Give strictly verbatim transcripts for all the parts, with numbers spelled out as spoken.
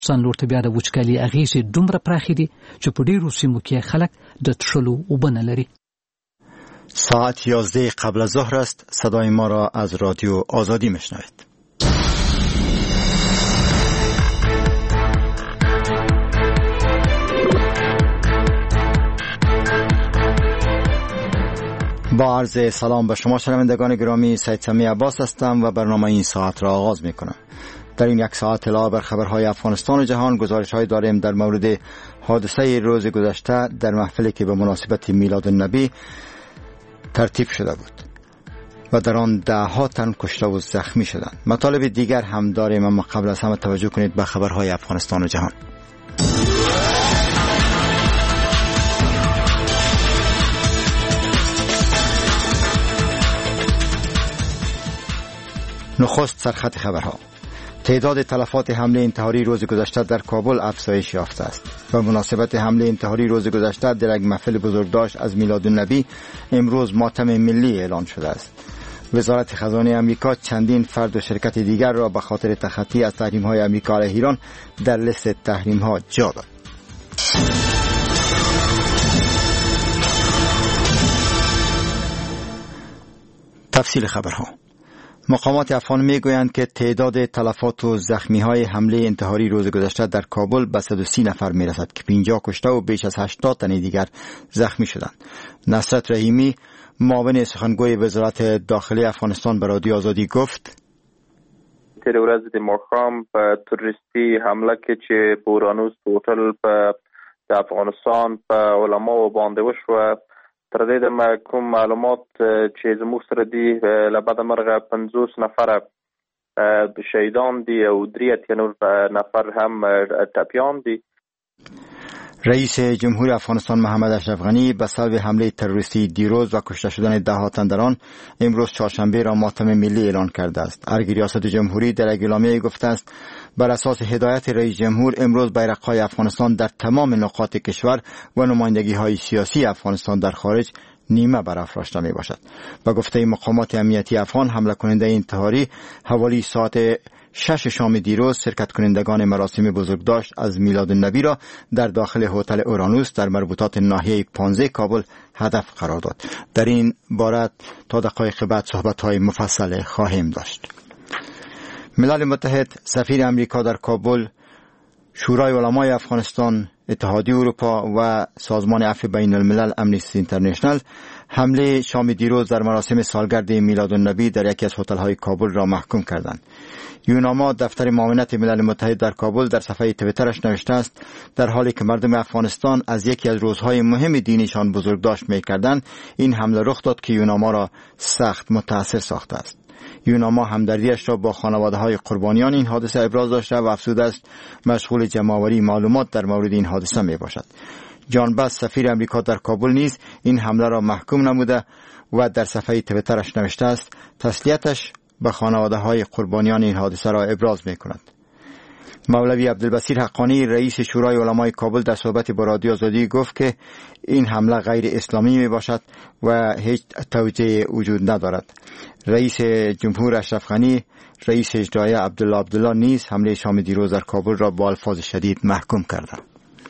افغانستان لور ته بیا د وچکالي اغېزې دومره پراخې دي چې په ډېرو سیمو کې خلک د څښلو اوبه نه لري. ساعت یازده قبل از ظهر است. صدای ما را از رادیو آزادی میشنوید. با عرض سلام به شما شنوندگان گرامی، سید سمی عباس هستم و برنامه این ساعت را آغاز می کنم. در این یک ساعت اطلاع بر خبرهای افغانستان و جهان، گزارش‌های داریم در مورد حادثه روز گذشته در محفلی که به مناسبت میلاد النبی ترتیب شده بود و در آن ده ها تن کشته و زخمی شدند. مطالب دیگر هم داریم، اما قبل از همه توجه کنید به خبرهای افغانستان و جهان. نخست سرخط خبرها. تعداد تلفات حمله انتحاری روز گذشته در کابل افزایش یافته است. به مناسبت حمله انتحاری روز گذشته در یک محفل بزرگداشت از میلاد النبی امروز ماتم ملی اعلان شده است. وزارت خزانه آمریکا چندین فرد و شرکت دیگر را به خاطر تخطی از تحریم‌های آمریکا علیه ایران در لیست تحریم‌ها جا داد. تفصیل خبرها. مقامات افغان میگویند که تعداد تلفات و زخمی‌های حمله انتحاری روز گذشته در کابل به صد و سی نفر میرسد که پنجاه کشته و بیش از هشتاد تن دیگر زخمی شدند. نصرت رحیمی، معاون سخنگوی وزارت داخلی افغانستان، به رادیو آزادی گفت: تیر ورځ د ماښام په تروریستي حمله کې چې په اورانوس هوټل په د افغانستان په علماو باندې وشوه، تر دې د کوم معلومات چې زموږ سره دي له بده مرغه پنځوس نفر شهیدان دي او درې اتیا نور نفر هم ټپیان دي. رئیس جمهور افغانستان محمد اشرف غنی به سبب حمله تروریستی دیروز و کشته شدن ده ها تن در آن امروز چهارشنبه را ماتم ملی اعلان کرده است. ارگ ریاست جمهوری در یک اعلامیه گفته است بر اساس هدایت رئیس جمهور امروز بیرق‌های افغانستان در تمام نقاط کشور و نمایندگی‌های سیاسی افغانستان در خارج نیمه برافراشته می باشد. با گفته مقامات امنیتی افغان، حمله کننده انتحاری حوالی ساعت شش شام دیروز شرکت کنندگان مراسم بزرگداشت از میلاد النبی را در داخل هتل اورانوس در مربوطات ناحیه پانزده کابل هدف قرار داد. در این باره تا دقایق بعد صحبت‌های مفصل خواهیم داشت. ملل متحد، سفیر امریکا در کابل، شورای علمای افغانستان، اتحادیه اروپا و سازمان عفو بین الملل امنیستی اینترنشنال حمله شام دیروز در مراسم سالگرد میلاد النبی در یکی از هتل‌های کابل را محکوم کردند. یوناما، دفتر معاونت ملل متحد در کابل، در صفحه توییترش نوشته است در حالی که مردم افغانستان از یکی از روزهای مهم دینیشان بزرگداشت می‌کردند، این حمله رخ داد که یوناما را سخت متاثر ساخته است. یوناما همدردیش را با خانواده‌های قربانیان این حادثه ابراز داشته و افزوده است مشغول جمع‌آوری معلومات در مورد این حادثه میباشد. جان باس، سفیر امریکا در کابل، نیز این حمله را محکوم نموده و در صفحه توییترش نوشته است تسلیتش به خانواده‌های قربانیان این حادثه را ابراز می‌کند. مولوی عبدالبصیر حقانی، رئیس شورای علمای کابل، در صحبت با رادیو آزادی گفت که این حمله غیر اسلامی می باشد و هیچ توجیه وجود ندارد. رئیس جمهور اشرف غنی، رئیس اجرایی عبدالله عبدالله نیز حمله شام دیروز در کابل را با الفاظ شدید محکوم کردند.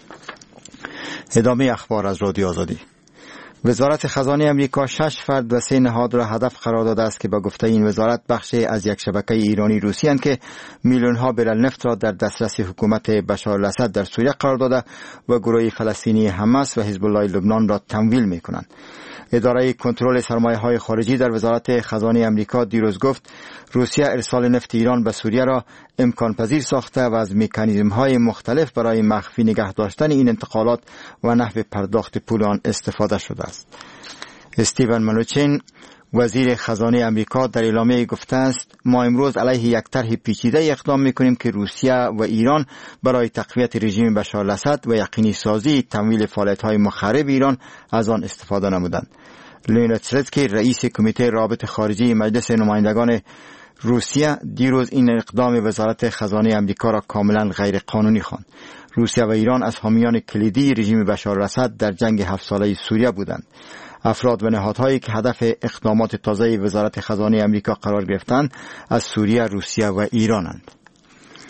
ادامه اخبار از رادیو آزادی. وزارت خزانه امریکا شش فرد و سه نهاد را هدف قرار داده است که به گفته این وزارت بخشی از یک شبکه ایرانی روسی اند که میلیون ها برل نفت را در دسترس حکومت بشار الاسد در سوریه قرار داده و گروه فلسطینی حماس و حزب الله لبنان را تمویل می کنند. اداره کنترل سرمایه‌های خارجی در وزارت خزانه امریکا دیروز گفت روسیه ارسال نفت ایران به سوریه را امکان پذیر ساخته و از مکانیزم‌های مختلف برای مخفی نگه داشتن این انتقالات و نحو پرداخت پول آن استفاده شده است. استیون منوچین، وزیر خزانه امریکا، در اعلامیه گفته است ما امروز علیه یک طرح پیچیده اقدام می‌کنیم که روسیه و ایران برای تقویت رژیم بشار الاسد و یقینی سازی تمویل فعالیت‌های مخرب ایران از آن استفاده نمودند. لئونید سلتسکی، رئیس کمیته رابط خارجی مجلس نمایندگان روسیه، دیروز این اقدام وزارت خزانه امریکا را کاملا غیر قانونی خواند. روسیه و ایران از حامیان کلیدی رژیم بشار الاسد در جنگ هفت ساله سوریه بودند. افراد و نهادهایی که هدف اقدامات تازه وزارت خزانه امریکا قرار گرفتند از سوریه، روسیه و ایرانند.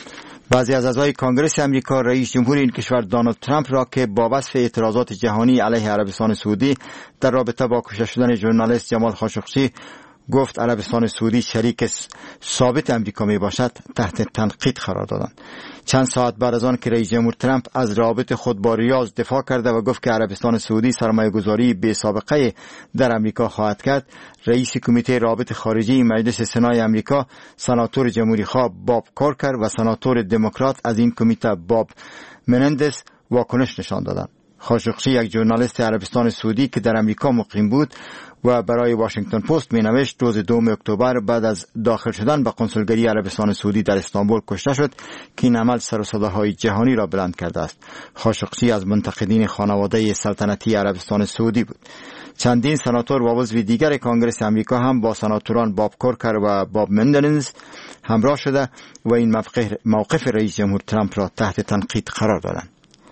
بعضی از اعضای کانگرس امریکا رئیس جمهور این کشور دونالد ترامپ را که با وصف اعتراضات جهانی علیه عربستان سعودی در رابطه با کشته شدن ژورنالیست جمال خاشقچی گفت عربستان سعودی شریک ثابت امریکا می باشد تحت تنقید قرار دادند. چند ساعت بعد از آن که رئیس جمهور ترامپ از روابط خود با ریاض دفاع کرده و گفت که عربستان سعودی سرمایه‌گذاری بی سابقه در امریکا خواهد کرد، رئیس کمیته روابط خارجی مجلس سنای امریکا سناتور جمهوری‌خواه باب کورکر و سناتور دموکرات از این کمیته باب منندز واکنش نشان دادند. خاشقچی یک ژورنالیست عربستان سعودی که در امریکا مقیم بود و برای واشنگتن پست می نوشت روز دوم اکتبر بعد از داخل شدن به قنسولگری عربستان سعودی در استانبول کشته شد که این عمل سر و صداهای جهانی را بلند کرده است. خاشقچی از منتقدین خانواده سلطنتی عربستان سعودی بود. چندین سناتور و عضو دیگر کانگرس امریکا هم با سناتوران باب کورکر و باب مندنز همراه شده و این موقف رئیس جمهور ترامپ را تحت تنقید قرار دادند.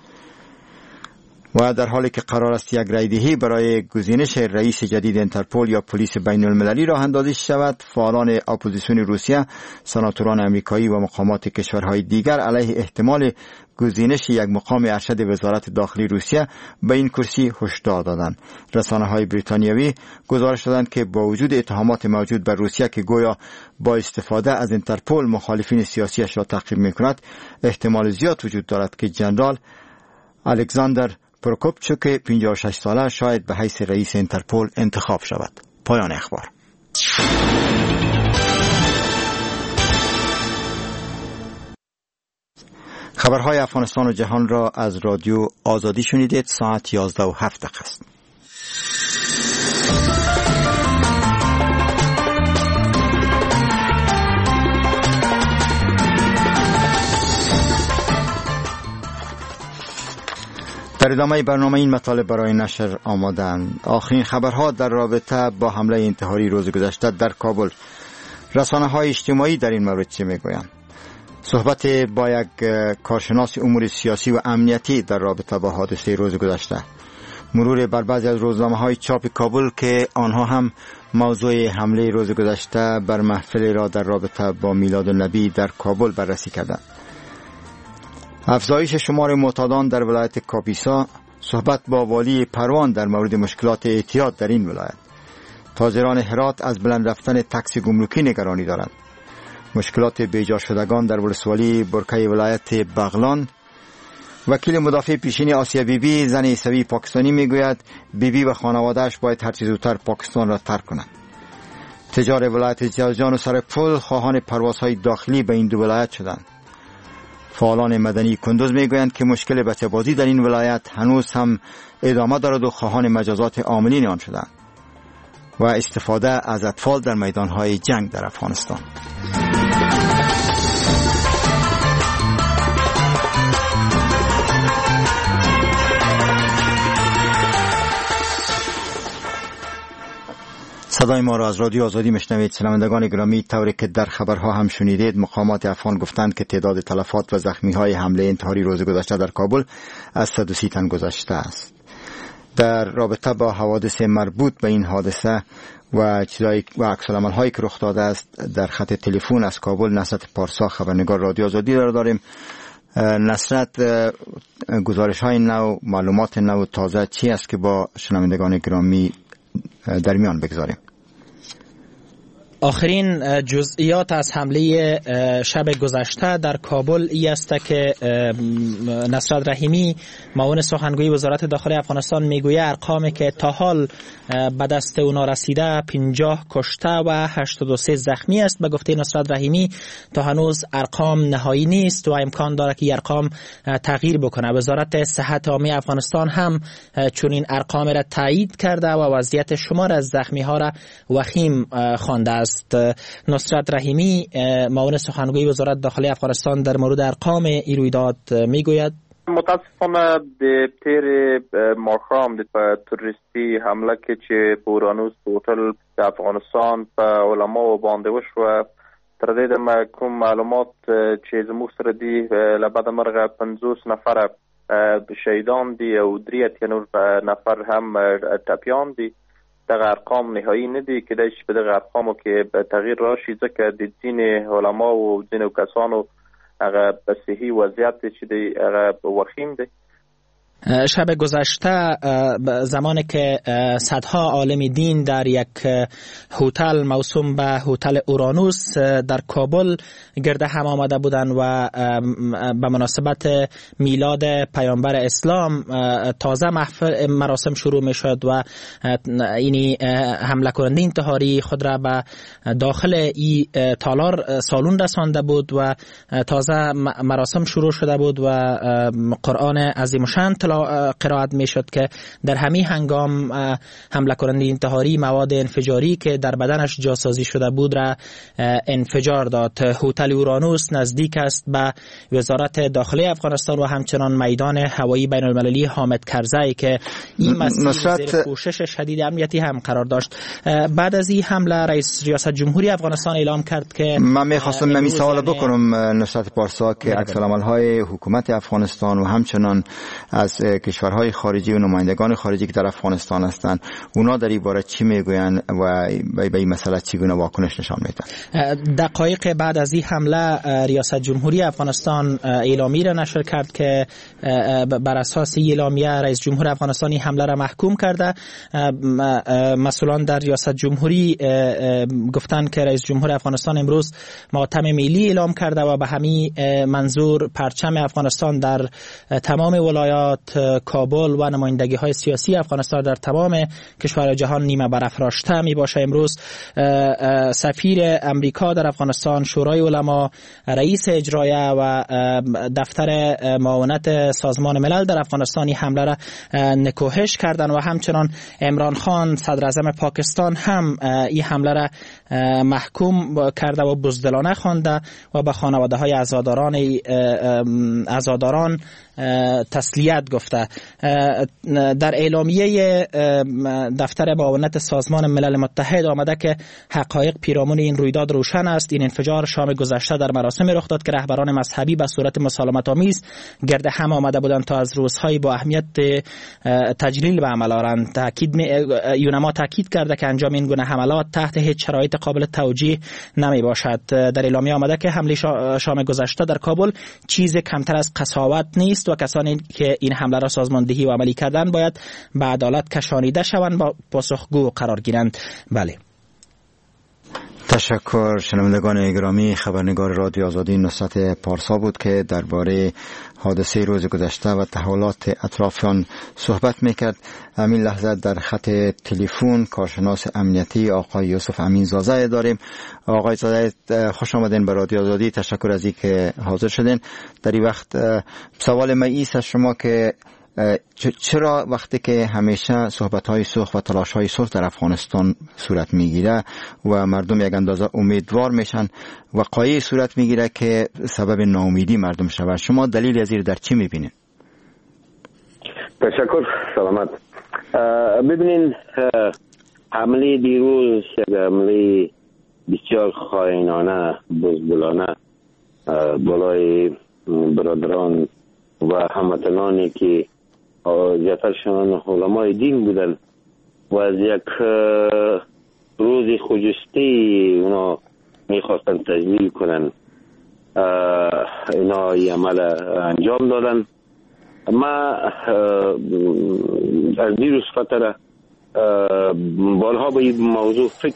و در حالی که قرار است یک رایدهی برای گزینش رئیس جدید انترپول یا پلیس بین المللی راه اندازی شود، فعالان اپوزیسیون روسیه، سناتوران امریکایی و مقامات کشورهای دیگر علیه احتمال گزینش یک مقام ارشد وزارت داخلی روسیه به این کرسی هشدار دادند. رسانه‌های بریتانیایی گزارش دادند که با وجود اتهامات موجود بر روسیه که گویا با استفاده از انترپول مخالفین سیاسیش را تعقیب می‌کند، احتمال زیاد وجود دارد که جنرال الکساندر پروکوپچوک پنجاه و شش ساله شاید به حیث رئیس انترپول انتخاب شود. پایان اخبار. خبرهای افغانستان و جهان را از رادیو آزادی شنیدید. ساعت یازده و هفت دقیقه است. در ادامه برنامه این مطالب برای نشر آمادند. آخرین خبرها در رابطه با حمله انتحاری روز گذشته در کابل. رسانه‌های اجتماعی در این مورد چه میگویند؟ صحبت با یک کارشناس امور سیاسی و امنیتی در رابطه با حادثه روز گذشته. مرور بر بعضی از روزنامه‌های چاپ کابل که آنها هم موضوع حمله روز گذشته بر محفل را در رابطه با میلاد النبی در کابل بررسی کردند. افزایش شمار معتادان در ولایت کاپیسا، صحبت با والی پروان در مورد مشکلات اعتیاد در این ولایت. تاجران هرات از بلند رفتن تکس گمرکی نگرانی دارند. مشکلات بیجا شدگان در ولسوالی برکه ولایت بغلان. وکیل مدافع پیشین آسیا بیبی زن عیسوی پاکستانی میگوید بیبی و خانواده‌اش باید هر چه زودتر پاکستان را ترک کنند. تجار ولایت جوزجان و سرپل خواهان پروازهای داخلی به این دو ولایت شدند. فعالان مدنی کندوز میگویند که مشکل بچه بازی در این ولایت هنوز هم ادامه دارد و خواهان مجازات عاملین آن شدند. و استفاده از اطفال در میدانهای جنگ در افغانستان. صدای ما را از رادیو آزادی میشنوید. شنوندگان گرامی، طوری که در خبرها هم شنیدید، مقامات افغان گفتند که تعداد تلفات و زخمی های حمله انتحاری روز گذشته در کابل از صد و سی تن گذشته است. در رابطه با حوادث مربوط به این حادثه و چیزایی و عکس‌العمل هایی که رخ داده است، در خط تلفن از کابل نصرت پارسا خبرنگار رادیو آزادی را داریم. نصرت، گزارش های نو، معلومات نو تازه چی است که با شنوندگان گرامی در میان بگذاریم؟ آخرین جزئیات از حمله شب گذشته در کابل ای است که نصرت رحیمی معاون سخنگوی وزارت داخلی افغانستان میگوید ارقامی که تا حال به دست اونا رسیده پنجاه کشته و هشتاد و سه زخمی است. به گفته نصرت رحیمی تا هنوز ارقام نهایی نیست و امکان داره که ارقام تغییر بکنه. وزارت صحت عامه افغانستان هم چنین ارقام را تایید کرده و وضعیت شمار از زخمی ها را وخیم خوانده است. نصرت رحیمی معاون سخنگوی وزارت داخلی افغانستان در مورد ارقام این رویداد میگوید متاسفانه د تیر ماښام د تروریستي حمله کې چې په اورانوس هوټل د افغانستان په علماو باندې وشوه، تر دې دمه کوم معلومات چې زموږ سره دي له بده مرغه پنځوس نفره شهیدان دي او درې اتیا نور نفر هم ټپیان دي. دغه ارقام نهایی نه دي، کېدای شي په دغه ارقامو کې تغییر راشي ځکه د ځینې علماو او ځینو کسانو هغه به صحی وضعیت چې دی هغه وخیم دی. شب گذشته زمانی که صدها عالم دین در یک هتل موسوم به هتل اورانوس در کابل گرد هم آمده بودند و به مناسبت میلاد پیامبر اسلام تازه مراسم شروع می شد و اینی حمله کننده انتحاری خود را به داخل این تالار سالون رسانده بود و تازه مراسم شروع شده بود و قرآن عظیم الشأن قرائت می شد که در همین هنگام حمله کننده انتحاری مواد انفجاری که در بدنش جاسازی شده بود را انفجار داد. هتل اورانوس نزدیک است به وزارت داخلی افغانستان و همچنان میدان هوایی بین المللی حامد کرزی که این مسیر زیر پوشش شدید امنیتی هم قرار داشت. بعد از این حمله رئیس ریاست جمهوری افغانستان اعلام کرد که من می‌خواستم همین سوال بکنم نصرت پارسا که عکس‌العمل‌های حکومت افغانستان و همچنان از کشورهای خارجی و نمایندگان خارجی که در افغانستان هستند اونا در این باره چی میگویند و به این مسئله چگونه واکنش نشان میدن؟ دقایق بعد از این حمله ریاست جمهوری افغانستان اعلامیه را نشر کرد که بر اساس اعلامیه رئیس جمهور افغانستان این حمله را محکوم کرده. مسئولان در ریاست جمهوری گفتند که رئیس جمهور افغانستان امروز ماتم ملی اعلام کرده و به همین منظور پرچم افغانستان در تمام ولایات کابل و نمایندگی های سیاسی افغانستان در تمام کشورهای جهان نیمه برافراشته می باشه. امروز سفیر امریکا در افغانستان، شورای علما، رئیس اجرایه و دفتر معاونت سازمان ملل در افغانستان این حمله را نکوهش کردند و همچنان عمران خان صدر اعظم پاکستان هم این حمله را محکوم کرده و بزدلانه خوانده و به خانواده های عزاداران عزاداران تسلیت گفته. در اعلامیه دفتر معاونت سازمان ملل متحد آمده که حقایق پیرامون این رویداد روشن است. این انفجار شام گذشته در مراسم رخ داد که رهبران مذهبی به صورت مسالمت آمیز گرد هم آمده بودند تا از روزهای با اهمیت تجلیل به عمل آورند. تاکید یونما تاکید کرده که انجام این گونه حملات تحت هیچ شرایط قابل توجیه نمی باشد. در اعلامیه آمده که حمله شام گذشته در کابل چیز کمتر از قساوت نیست و کسانی که این حمله را سازماندهی و عملی کردند باید به عدالت کشانیده شوند و پاسخگو قرار گیرند. بله. تشکر. شنوندگان گرامی، خبرنگار رادیو آزادی نصرت پارسا بود که درباره حادثه روز گذشته و تحولات اطراف آن صحبت میکرد. همین لحظه در خط تلفن کارشناس امنیتی آقای یوسف امین زاده داریم. آقای زاده خوش آمدین به رادیو آزادی. تشکر از اینکه حاضر شدین. در این وقت سوال من است از شما که چرا وقتی که همیشه صحبت‌های صلح و تلاش‌های صلح در افغانستان صورت میگیره و مردم یک اندازه امیدوار میشن وقایعی صورت میگیره که سبب ناامیدی مردم شود، شما دلیل از این در چی میبینید؟ تشکر. سلامت. ببینین حمله دیروز یک حمله بسیار خائنانه بزدلانه بالای برادران و هموطنانی که زیادترشان علمای دین بودن و از یک روز خجسته اونا میخواستن تجلیل کنن اینا ای عمل انجام دادن. ما از دیروز فتره بالها به این موضوع فکر.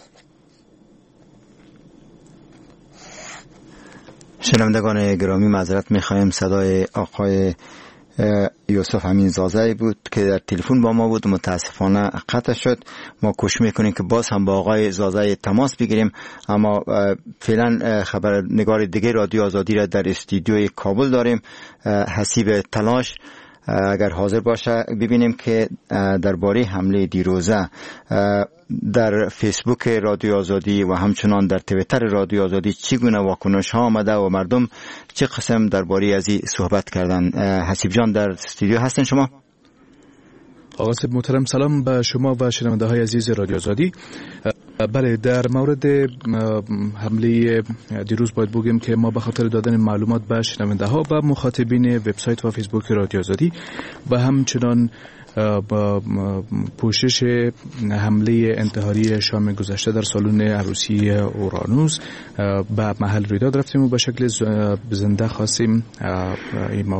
شنوندگان گرامی معذرت میخوایم، صدای آقای یوسف امین زاده بود که در تلفن با ما بود، متاسفانه قطع شد. ما کوشش میکنیم که باز هم با آقای زاده تماس بگیریم، اما فعلا خبرنگار دیگه رادیو آزادی را در استودیوی کابل داریم. حسیب تلاش اگر حاضر باشه ببینیم که درباره حمله دیروزه در فیسبوک رادیو آزادی و همچنان در توییتر رادیو آزادی چگونه واکنش ها آمده و مردم چه قسم درباره از این صحبت کردن. حسیب جان در استودیو هستین شما؟ آقا صاحب محترم، سلام به شما و شنونده های عزیز رادیو آزادی. بله، در مورد حمله دیروز باید بگیم که ما به خاطر دادن معلومات به شنونده ها و مخاطبین وبسایت و فیسبوک رادیو آزادی و همچنان پوشش حمله انتحاری شام گذشته در سالن عروسی اورانوس به محل رویداد رفتیم و به شکل زنده خواستیم این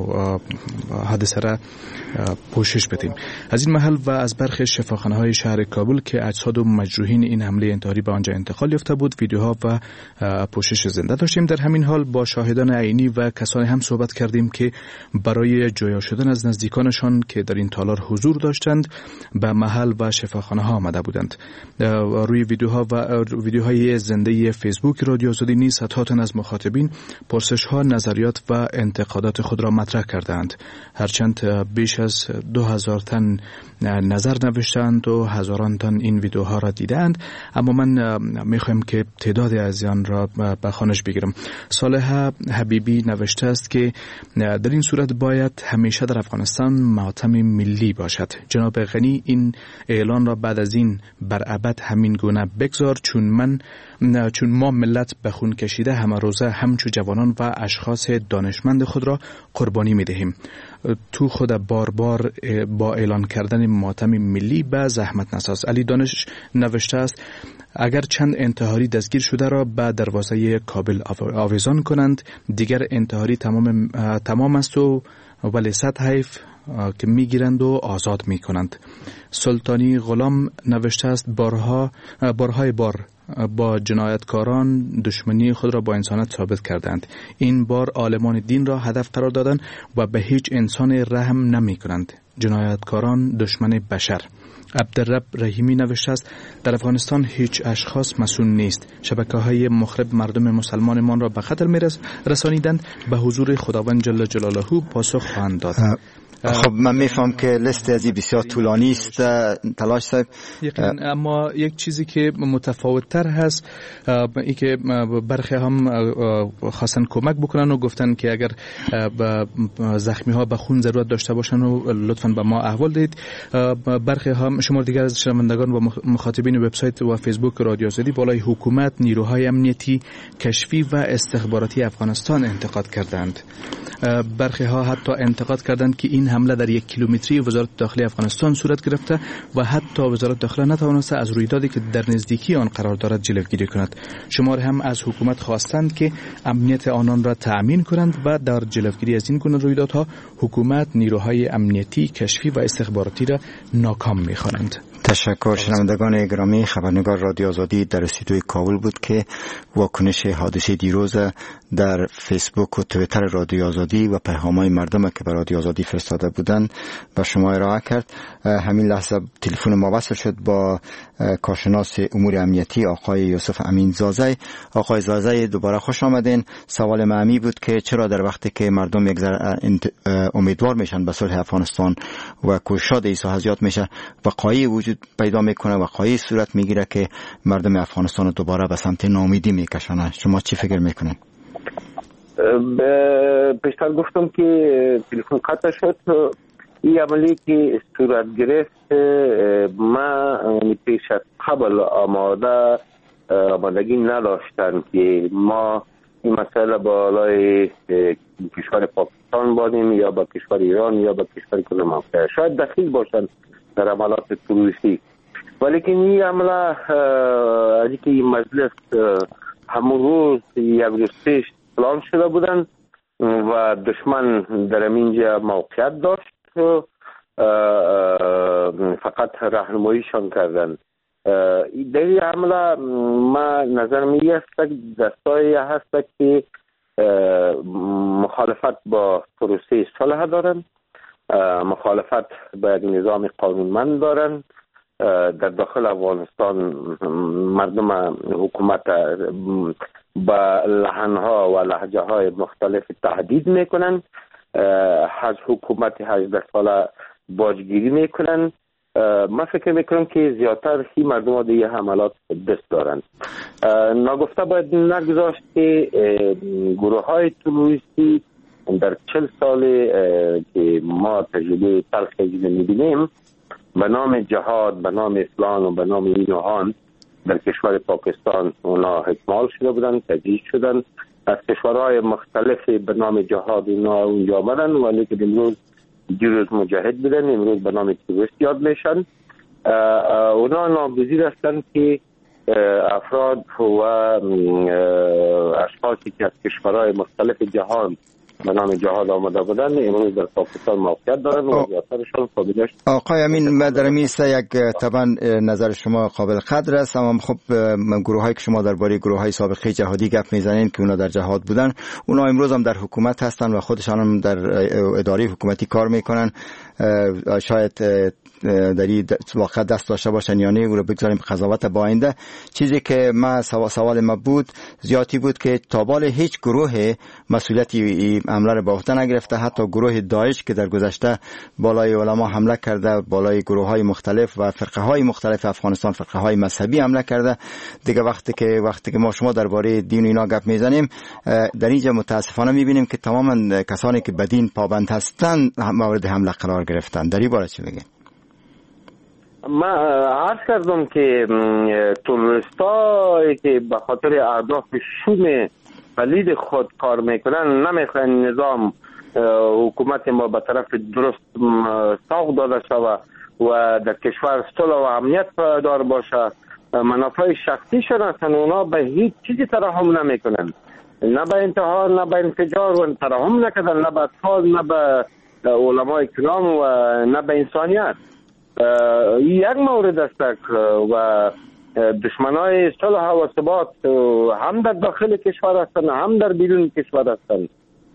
حادثه را پوشش بدیم. از این محل و از برخی شفاخانه های شهر کابل که اجساد و مجروحین این حمله انتحاری به آنجا انتقال یافته بود ویدیوها و پوشش زنده داشتیم. در همین حال با شاهدان عینی و کسانی هم صحبت کردیم که برای جویا شدن از نزدیکانشان که در این تالار حضور داشتند به محل و شفاخانه ها آمده بودند. روی ویدیوها و ویدیوهای زنده فیسبوک رادیو آزادی نیز صدها تن از مخاطبین پرسش ها، نظریات و انتقادات خود را مطرح کردند. هرچند بیش از دو هزار تن نظر نوشتند و هزاران تن این ویدیوها را دیدند، اما من میخوایم که تعداد از آن را به خوانش بگیرم. صالح حبیبی نوشته است که در این صورت باید همیشه در افغانستان ماتم ملی باشد. جناب غنی این اعلان را بعد از این بر ابد همین گونه بگذار، چون من چون ما ملت به خون کشیده همه روزه همچو جوانان و اشخاص دانشمند خود را قربانی می دهیم. تو خود بار بار با اعلان کردن ماتم ملی به زحمت نساز. علی دانش نوشته است اگر چند انتحاری دستگیر شده را به دروازه کابل آویزان کنند دیگر انتحاری تمام تمام است و ولی صد حیف که میگیرند و آزاد میکنند. سلطانی غلام نوشته است بارها بارهای بار با جنایتکاران دشمنی خود را با انسانیت ثابت کردند. این بار عالمان دین را هدف قرار دادند و به هیچ انسان رحم نمی کنند. جنایتکاران دشمن بشر. عبدالرب رحیمی نوشته است در افغانستان هیچ اشخاص مسئول نیست. شبکه‌های مخرب مردم مسلمانمان را به خطر می‌رسانیدند. به حضور خداوند جل جلاله پاسخ خواهند داد. خب من میفهم که لیست از این بسیار طولانی است تلاش صاحب، اما یک چیزی که متفاوت تر هست ای که برخی هم خواستن کمک بکنن و گفتن که اگر زخمی ها به خون ضرورت داشته باشن و لطفاً به ما احوال دهید. برخی هم شمار دیگر از شنوندگان و مخاطبین وبسایت و فیسبوک رادیو آزادی بالای حکومت، نیروهای امنیتی، کشفی و استخباراتی افغانستان انتقاد کردند. برخی ها حتی انتقاد کردند که این حمله در یک کیلومتری وزارت داخلی افغانستان صورت گرفته و حتی وزارت داخله نتوانسته از رویدادی که در نزدیکی آن قرار دارد جلوگیری کند. شمار هم از حکومت خواستند که امنیت آنان را تأمین کنند و در جلوگیری از این گونه رویدادها حکومت نیروهای امنیتی، کشفی و استخباراتی را ناکام می‌خوانند. تشکر. شنوندگان گرامی، خبرنگار رادیو آزادی در استودیوی کابل بود که واکنش حادثه دیروز در فیسبوک و توییتر رادیو آزادی و پیام‌های مردم که به رادیو آزادی فرستاده بودند به شما ارائه کرد. همین لحظه تلفن ما وصل شد با کارشناس امور امنیتی آقای یوسف امین زازی. آقای زازی دوباره خوش آمدین. سوال معمی بود که چرا در وقتی که مردم یک ذره امیدوار میشن به صلح افغانستان و کوشش ایصال حضیات میشه وقایع وجود پیدا میکنه، وقایع صورت میگیره که مردم افغانستان دوباره به سمت ناامیدی میکشونه. شما چی فکر میکنین؟ پیشتر گفتم که تلفن قطع شد. این عملی که صورت گرفت ما پیش از قبل آماده آمادگی نداشتن که ما این مسئله بالای کشور پاکستان بانیم یا با کشور ایران یا با کشور کدام شاید دخیل باشن در عملات تروریستی، ولی که این عمله از اینکه این مجلس همون روز یک روز پیش پلان شده بودن و دشمن در اینجا موقعیت داشت فقط راهنماییشان کردن. در این عمله ما نظر می است دستایی هست که مخالفت با پروسه صلح دارن، مخالفت با یک نظام قانونمند دارن. در داخل افغانستان مردم حکومت با لحنها و لهجه های مختلف تهدید میکنن، از حکومت هجده ساله باجگیری میکنن. من فکر میکنم که زیادتر هی مردم ها دیگه حملات دست دارن. ناگفته باید نگذاشت که گروه های تروریستی در چل سال که ما تجربه تلخی میبینیم به نام جهاد، به نام اسلام و به نام این و آن در کشور پاکستان اونا اکمال شده بودن، تجهیز شدن. از کشورهای مختلفی به نام جهاد اینا اونجا آمدن، ولی که امروز دیروز مجاهد بودن، امروز به نام تروریست یاد میشن. اونا ناگزیر هستند که افراد و اشخاصی که از کشورهای مختلف جهان به نام جهاد آمده بودن امروز در پاکستان موقعیت دارن و زیادترشون قابلیت. آقای امین در میسته یک طبعا نظر شما قابل قدر است، اما خب گروه هایی که شما درباره گروه های سابقه جهادی گپ میزنین که اونا در جهاد بودن، اونا امروز هم در حکومت هستن و خودشان هم در اداره حکومتی کار میکنن. شاید در این واقع دست داشته باشن یا نه، او رو بگذاریم قضاوت با آینده. چیزی که ما سوال ما بود زیادی بود که تابال هیچ گروه مسئولیت این حمله رو به عهده نگرفته، حتی گروه داعش که در گذشته بالای علما حمله کرده، بالای گروه های مختلف و فرقه های مختلف افغانستان، فرقه های مذهبی حمله کرده. دیگه وقتی که وقتی که ما شما درباره دین و اینا گپ میزنیم، در اینجا متاسفانه میبینیم که تماما کسانی که به دین پابند هستند مورد حمله قرار گرفتن. در این باره چی بگین؟ ما عرض کردم که تروریستایی که به خاطر اهداف شوم پلید خود کار میکنن نمیخوان نظام حکومت ما به طرف درست سوق داده شود و در کشور صلح و امنیت پایدار باشه. منافع شخصیشون هستن، اونا به هیچ چیزی ترحم نمیکنن، نه به انتحار نه به انفجار و ترحم نکردن، نه به اطفال نه به علمای کرام و نه به انسانیت. یک مورد است و دشمنای صلح و ثبات هم در داخل کشور هستند هم در بیرون کشور هستند.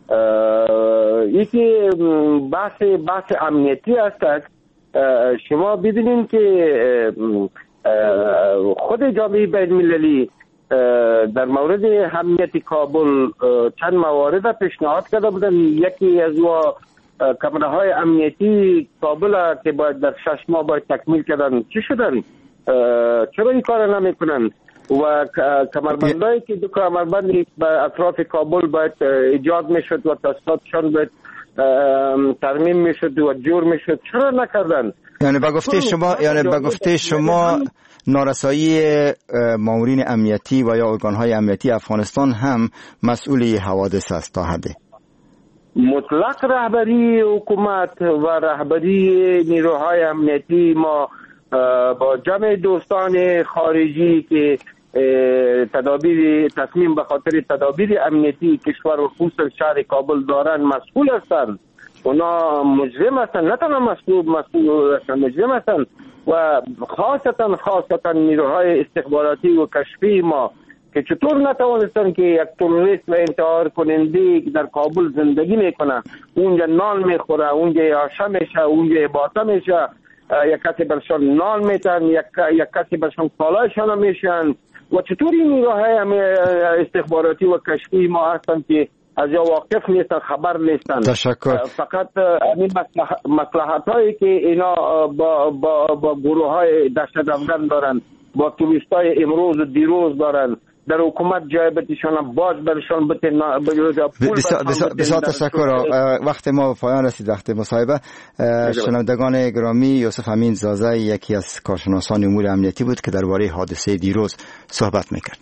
یکی بحث بحث امنیتی است. شما ببینید که خود جامعه بین المللی در مورد امنیت کابل چند موارد پیشنهاد کرده بودن. یکی از و کمره های امنیتی کابل که باید در شش ماه باید تکمیل کردن، چی شدن؟ چرا این کار نمی کنن؟ و کمربندایی که دو کمربندی به اطراف کابل باید ایجاد می شد و تاسیساتشان باید ترمیم می شد و جور می شد، چرا نکردن؟ یعنی به گفته شما یعنی به گفته شما نارسایی مامورین امنیتی و یا ارگان‌های امنیتی افغانستان هم مسئولی حوادث است تا حدی؟ مطلق رهبری حکومت و رهبری نیروهای امنیتی ما با جمع دوستان خارجی که تدابیر تصمیم به خاطر تدابیر امنیتی کشور و خصوصا شهر کابل دارن مسئول هستند. اونا مجرم هستند، نه تنها مسئول مسئول هستند، مجرم هستند و خاصتا خاصتا نیروهای استخباراتی و کشفی ما که چطور نتوانستن که یک تروریست و انتحار کننده که در کابل زندگی میکنه اونجا نان میخوره، اونجا عشا میشه، اونجا عبادت میشه، یک کسی برشان نان میتن، یک یک کسی برشان کالایشان میشن و چطور این نیروهای استخباراتی و کشفی ما هستن که از یا واقف نیستن، خبر نیستن. تشکر. فقط این مصلحت هایی که اینا با با با گروه های دهشت افکن دارن، با توریست های امروز و دیروز دارن، در حکومت جای بتیشان باز برشان بتین بسیار تشکر. وقت ما پایان رسید، وقت مصاحبه. شنوندگان گرامی، یوسف امین زازه یکی از کارشناسان امور امنیتی بود که درباره حادثه دیروز صحبت میکرد.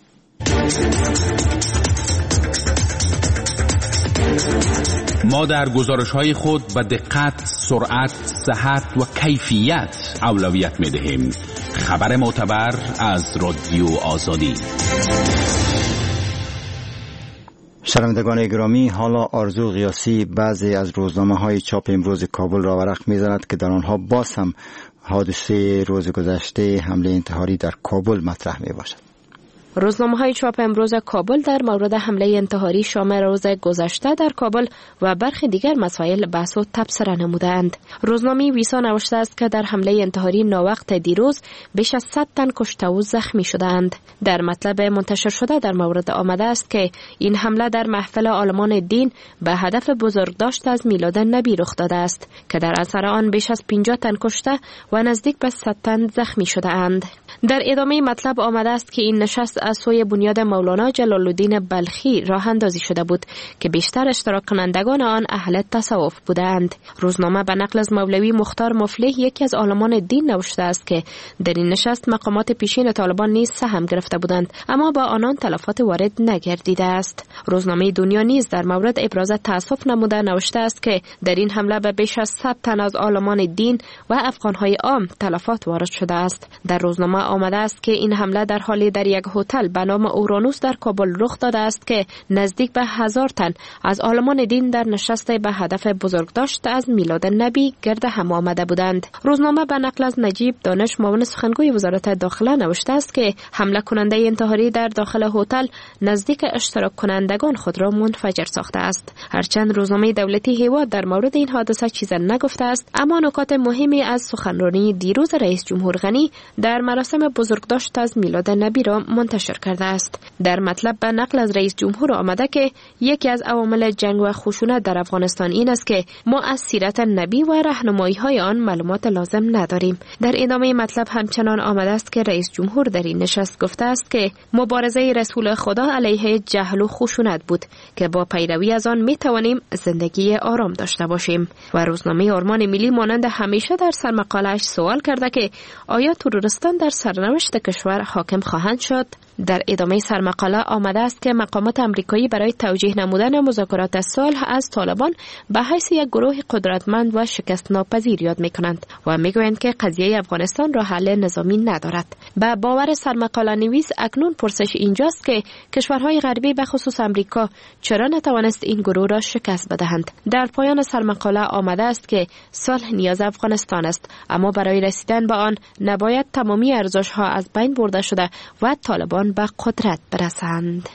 ما در گزارش‌های خود به دقت، سرعت، صحت و کیفیت اولویت می‌دهیم. خبر معتبر از رادیو آزادی. شنوندگان گرامی، حالا آرزو قیاسی بعضی از روزنامه‌های چاپ امروز کابل را ورق می‌زند که در آنها باز هم حادثه روز گذشته حمله انتحاری در کابل مطرح می‌باشد. روزنامه‌های چاپ امروز کابل در مورد حمله انتحاری شام روز گذشته در کابل و برخی دیگر مسائل بحث و تبصره نمودند. روزنامه ویسا نوشته است که در حمله انتحاری ناوقت دیروز بیش از صد تن کشته و زخمی شدند. در مطلب منتشر شده در مورد آمده است که این حمله در محفل عالمان دین به هدف بزرگداشت از میلاد نبی رخ داده است که در اثر آن بیش از پنجاه تن کشته و نزدیک به صد تن زخمی شده اند. در ادامه مطلب آمده است که این نشست از سوی بنیاد مولانا جلال الدین بلخی راه اندازی شده بود که بیشتر اشتراک کنندگان آن اهل تصوف بودند. روزنامه به نقل از مولوی مختار مفلح یکی از عالمان دین نوشته است که در این نشست مقامات پیشین طالبان نیز سهم گرفته بودند، اما با آنان تلفات وارد نگردیده است. روزنامه دنیا نیز در مورد ابراز تأسف نموده نوشته است که در این حمله به بیش از صد تن از عالمان دین و افغانهای عام تلفات وارد شده است. در روزنامه آمده است که این حمله در حالی در یک هتل به نام اورانوس در کابل رخ داده است که نزدیک به هزار تن از عالمان دین در نشست به هدف بزرگداشت از میلاد نبی گرد هم آمده بودند. روزنامه به نقل از نجیب دانش معاون سخنگوی وزارت داخله نوشته است که حمله کننده انتحاری در داخل هتل نزدیک اشتراک کنندگان خود را منفجر ساخته است. هرچند روزنامه دولتی هیواد در مورد این حادثه چیزی نگفته است، اما نکات مهمی از سخنرانی دیروز رئیس جمهور غنی در مراسم بزرگداشت از میلاد نبی را منتشر کرده است. در مطلب به نقل از رئیس جمهور آمده که یکی از عوامل جنگ و خشونت در افغانستان این است که ما از سیرت نبی و راهنمایی‌های آن معلومات لازم نداریم. در ادامه مطلب همچنان آمده است که رئیس جمهور در این نشست گفته است که مبارزه رسول خدا علیه جهل و خشونت بود که با پیروی از آن می توانیم زندگی آرام داشته باشیم. و روزنامه آرمان ملی مانند همیشه در سرمقاله‌اش سوال کرده که آیا تروریستان در سرنوشت کشور حاکم خواهند شد؟ در ادامه سرمقاله آمده است که مقامات آمریکایی برای توجیه نمودن مذاکرات صلح از طالبان به حیث یک گروه قدرتمند و شکست ناپذیر یاد می‌کنند و می‌گویند که قضیه افغانستان راه حل نظامی ندارد. به باور سرمقاله نویس اکنون پرسش اینجاست که کشورهای غربی به خصوص آمریکا چرا نتوانست این گروه را شکست بدهند. در پایان سرمقاله آمده است که صلح نیاز افغانستان است، اما برای رسیدن به آن نباید تمامی ارزش‌ها از بین برده شده و طالبان به قدرت برسند.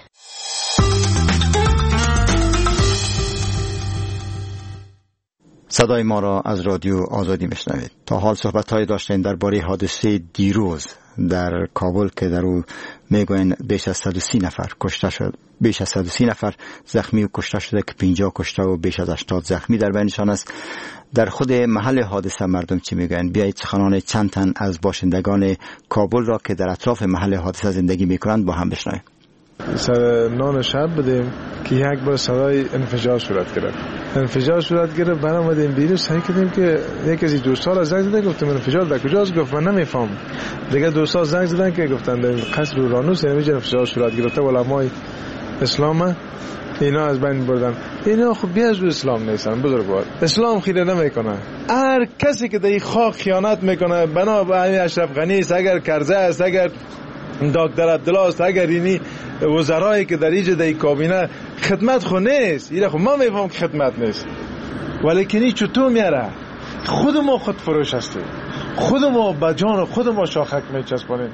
صدای ما را از رادیو آزادی میشنوید. تا حال صحبت‌های داشتیم درباره حادثه دیروز در کابل که در او میگوین بیش از صد و سی نفر کشته شد، بیش از صد و سی نفر زخمی و کشته شده که پنجاه کشته و بیش از هشتاد زخمی در بینشان است. در خود محل حادثه مردم چی میگوین؟ بیایید سخنان چند تن از باشندگان کابل را که در اطراف محل حادثه زندگی میکنند با هم بشنویم. سر نان شب بدیم که یک بار صدای انفجار صورت گرفت. انفجار صورت گرفت برام اومدیم بیرون سعی کردیم که یکی از دوستان را زنگ زدن، گفتم انفجار در کجاست؟ گفت من نمیفهم. دیگه دوستا زنگ زدن که گفتن در قصر اورانوس اینجا انفجار صورت گرفته، علمای اسلام اینا از بین بردن. اینا خب بیا از اسلام نیستن بزرگوار، اسلام خیره نمیکنه. هر کسی که در این خاک خیانت میکنه بنا به اشرف غنی است، اگر کرزه است، اگر دکتر عبدالله است، اگر اینی وزرایی که در اینجا در این کابینه خدمت خو نیست، اینا خب ما میفهم که خدمت نیست، ولی کنی چطور میاره خود ما خود فروش هستیم، خود ما به جان خود ما شاخک میچسبانیم.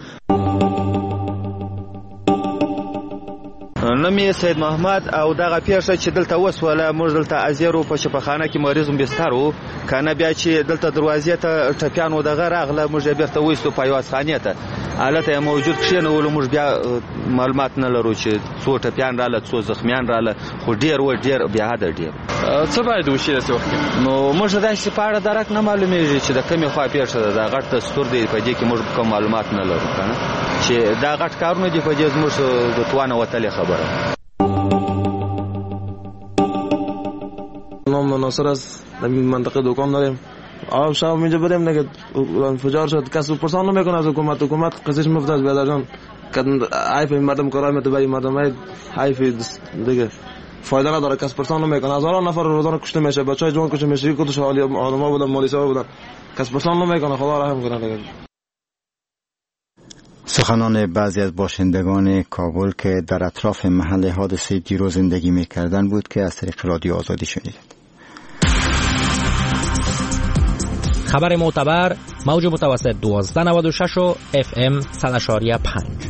نوم سید محمد او دغه پیښه چې دلته وسوله موږ دلته ازیرو په شفاخانه کې مریضم بسترو کنه بیا چې دلته دروازې ته ټپیانو دغه راغله موږ بیرته وېستو په یوازخانې ته حالت موجود کښینولو موږ بیا معلومات نه لرو چې څو ټپیان رااله څو زخمیان رااله خو ډیر و ډیر بیا د ډیر څه باید وشي داسې وخت نو موږ داسې په اړه درک نه معلومیږي چې د کومې خوا پیښه ده دا غټ دستور دی په دې کې موږ کوم معلومات نه لرو کنه چې دا غټ کارونه دي په دې زموږ د توانه وتلې خبره. نام ناصر است، در این منطقه دکان داریم. آب شب اینجا بریم نگه انفجار شد، کسی پرسان نمیکنه از حکومت. حکومت قصیش مفت است بیادرجان که حیف این مردم کارای میتونه مردم های حیف دیگه فایده نداره، کس پرسان نمیکنه. هزاران نفر روزانه کشته میشه، بچهای جوان کشته میشه، کدوش حالی آدما بودن مالیسا بودن، کس پرسان نمیکنه. خدا رحم کنه دیگه. سخنان بعضی از باشندگان کابل که در اطراف محل حادثه دیروز زندگی می‌کردند بود که از طریق رادیو آزادی شنیدید. خبر معتبر موج متوسط دوازده نود و شش و اف ام صد و پنج.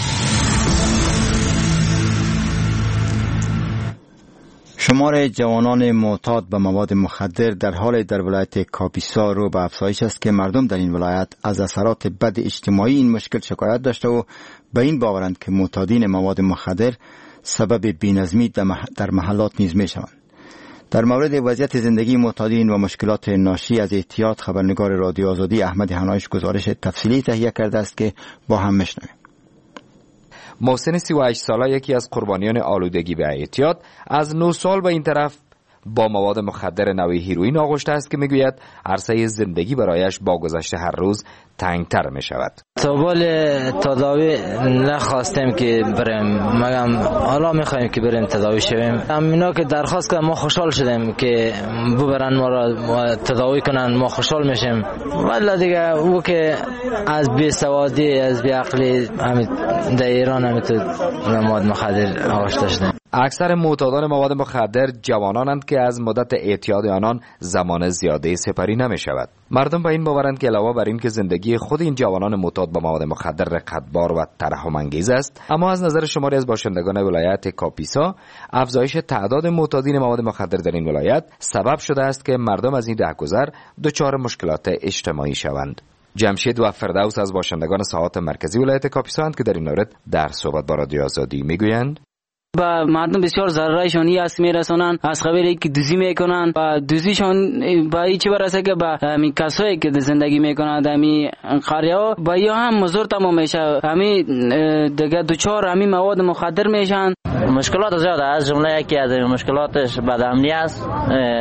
شمار جوانان معتاد به مواد مخدر در حال در ولایت کاپیسا رو به افزایش است که مردم در این ولایت از اثرات بد اجتماعی این مشکل شکایت داشته و به این باورند که معتادین مواد مخدر سبب بی‌نظمی در محلات نیز میشوند. در مورد وضعیت زندگی معتادین و مشکلات ناشی از اعتیاد خبرنگار رادیو آزادی احمد حنایش گزارش تفصیلی تهیه کرده است که با هم میشنویم. محسن سی و هشت ساله یکی از قربانیان آلودگی و اعتیاد از نه سال به این طرف با مواد مخدر نوع هیروئین آغشته است که میگوید عرصه زندگی برایش با گذشت هر روز تنگتر می شود. تابال تداوی نخواستیم که بریم، مگم حالا میخوایم که بریم تداوی شویم. اینا که درخواست کردن ما خوشحال شدیم که ببرن ما را تداوی کنن، ما خوشحال میشیم. ولی دیگه او که از بی سوادی از بی عقلی همین در ایران همین تو مواد مخدر آغشته شدیم. اکثر معتادان مواد مخدر جوانانند که از مدت اعتیاد آنان زمان زیاده سپری نمی شود. مردم به این باورند که علاوه بر این که زندگی خود این جوانان معتاد به مواد مخدر رقتبار و ترحم انگیز است، اما از نظر شماری از باشندگان ولایت کاپیسا افزایش تعداد معتادین مواد مخدر در این ولایت سبب شده است که مردم از این رهگذر دچار مشکلات اجتماعی شوند. جمشید و فردوس از باشندگان ساحات مرکزی ولایت کاپیسا اند که در این مورد در صحبت با رادیو آزادی میگویند با مردم بسیار ضررشانی است میرسونن، از قبیل که دوزی میکنن و دوزیشان با هیچ برسه که با همین کسایی که زندگی میکنند همین قریه ها با یا هم مزور تمام میشه، همین دیگه دوچار همین مواد مخدر میشن. مشکلات زیاده، از جمله یکی از مشکلاتش بدامنی است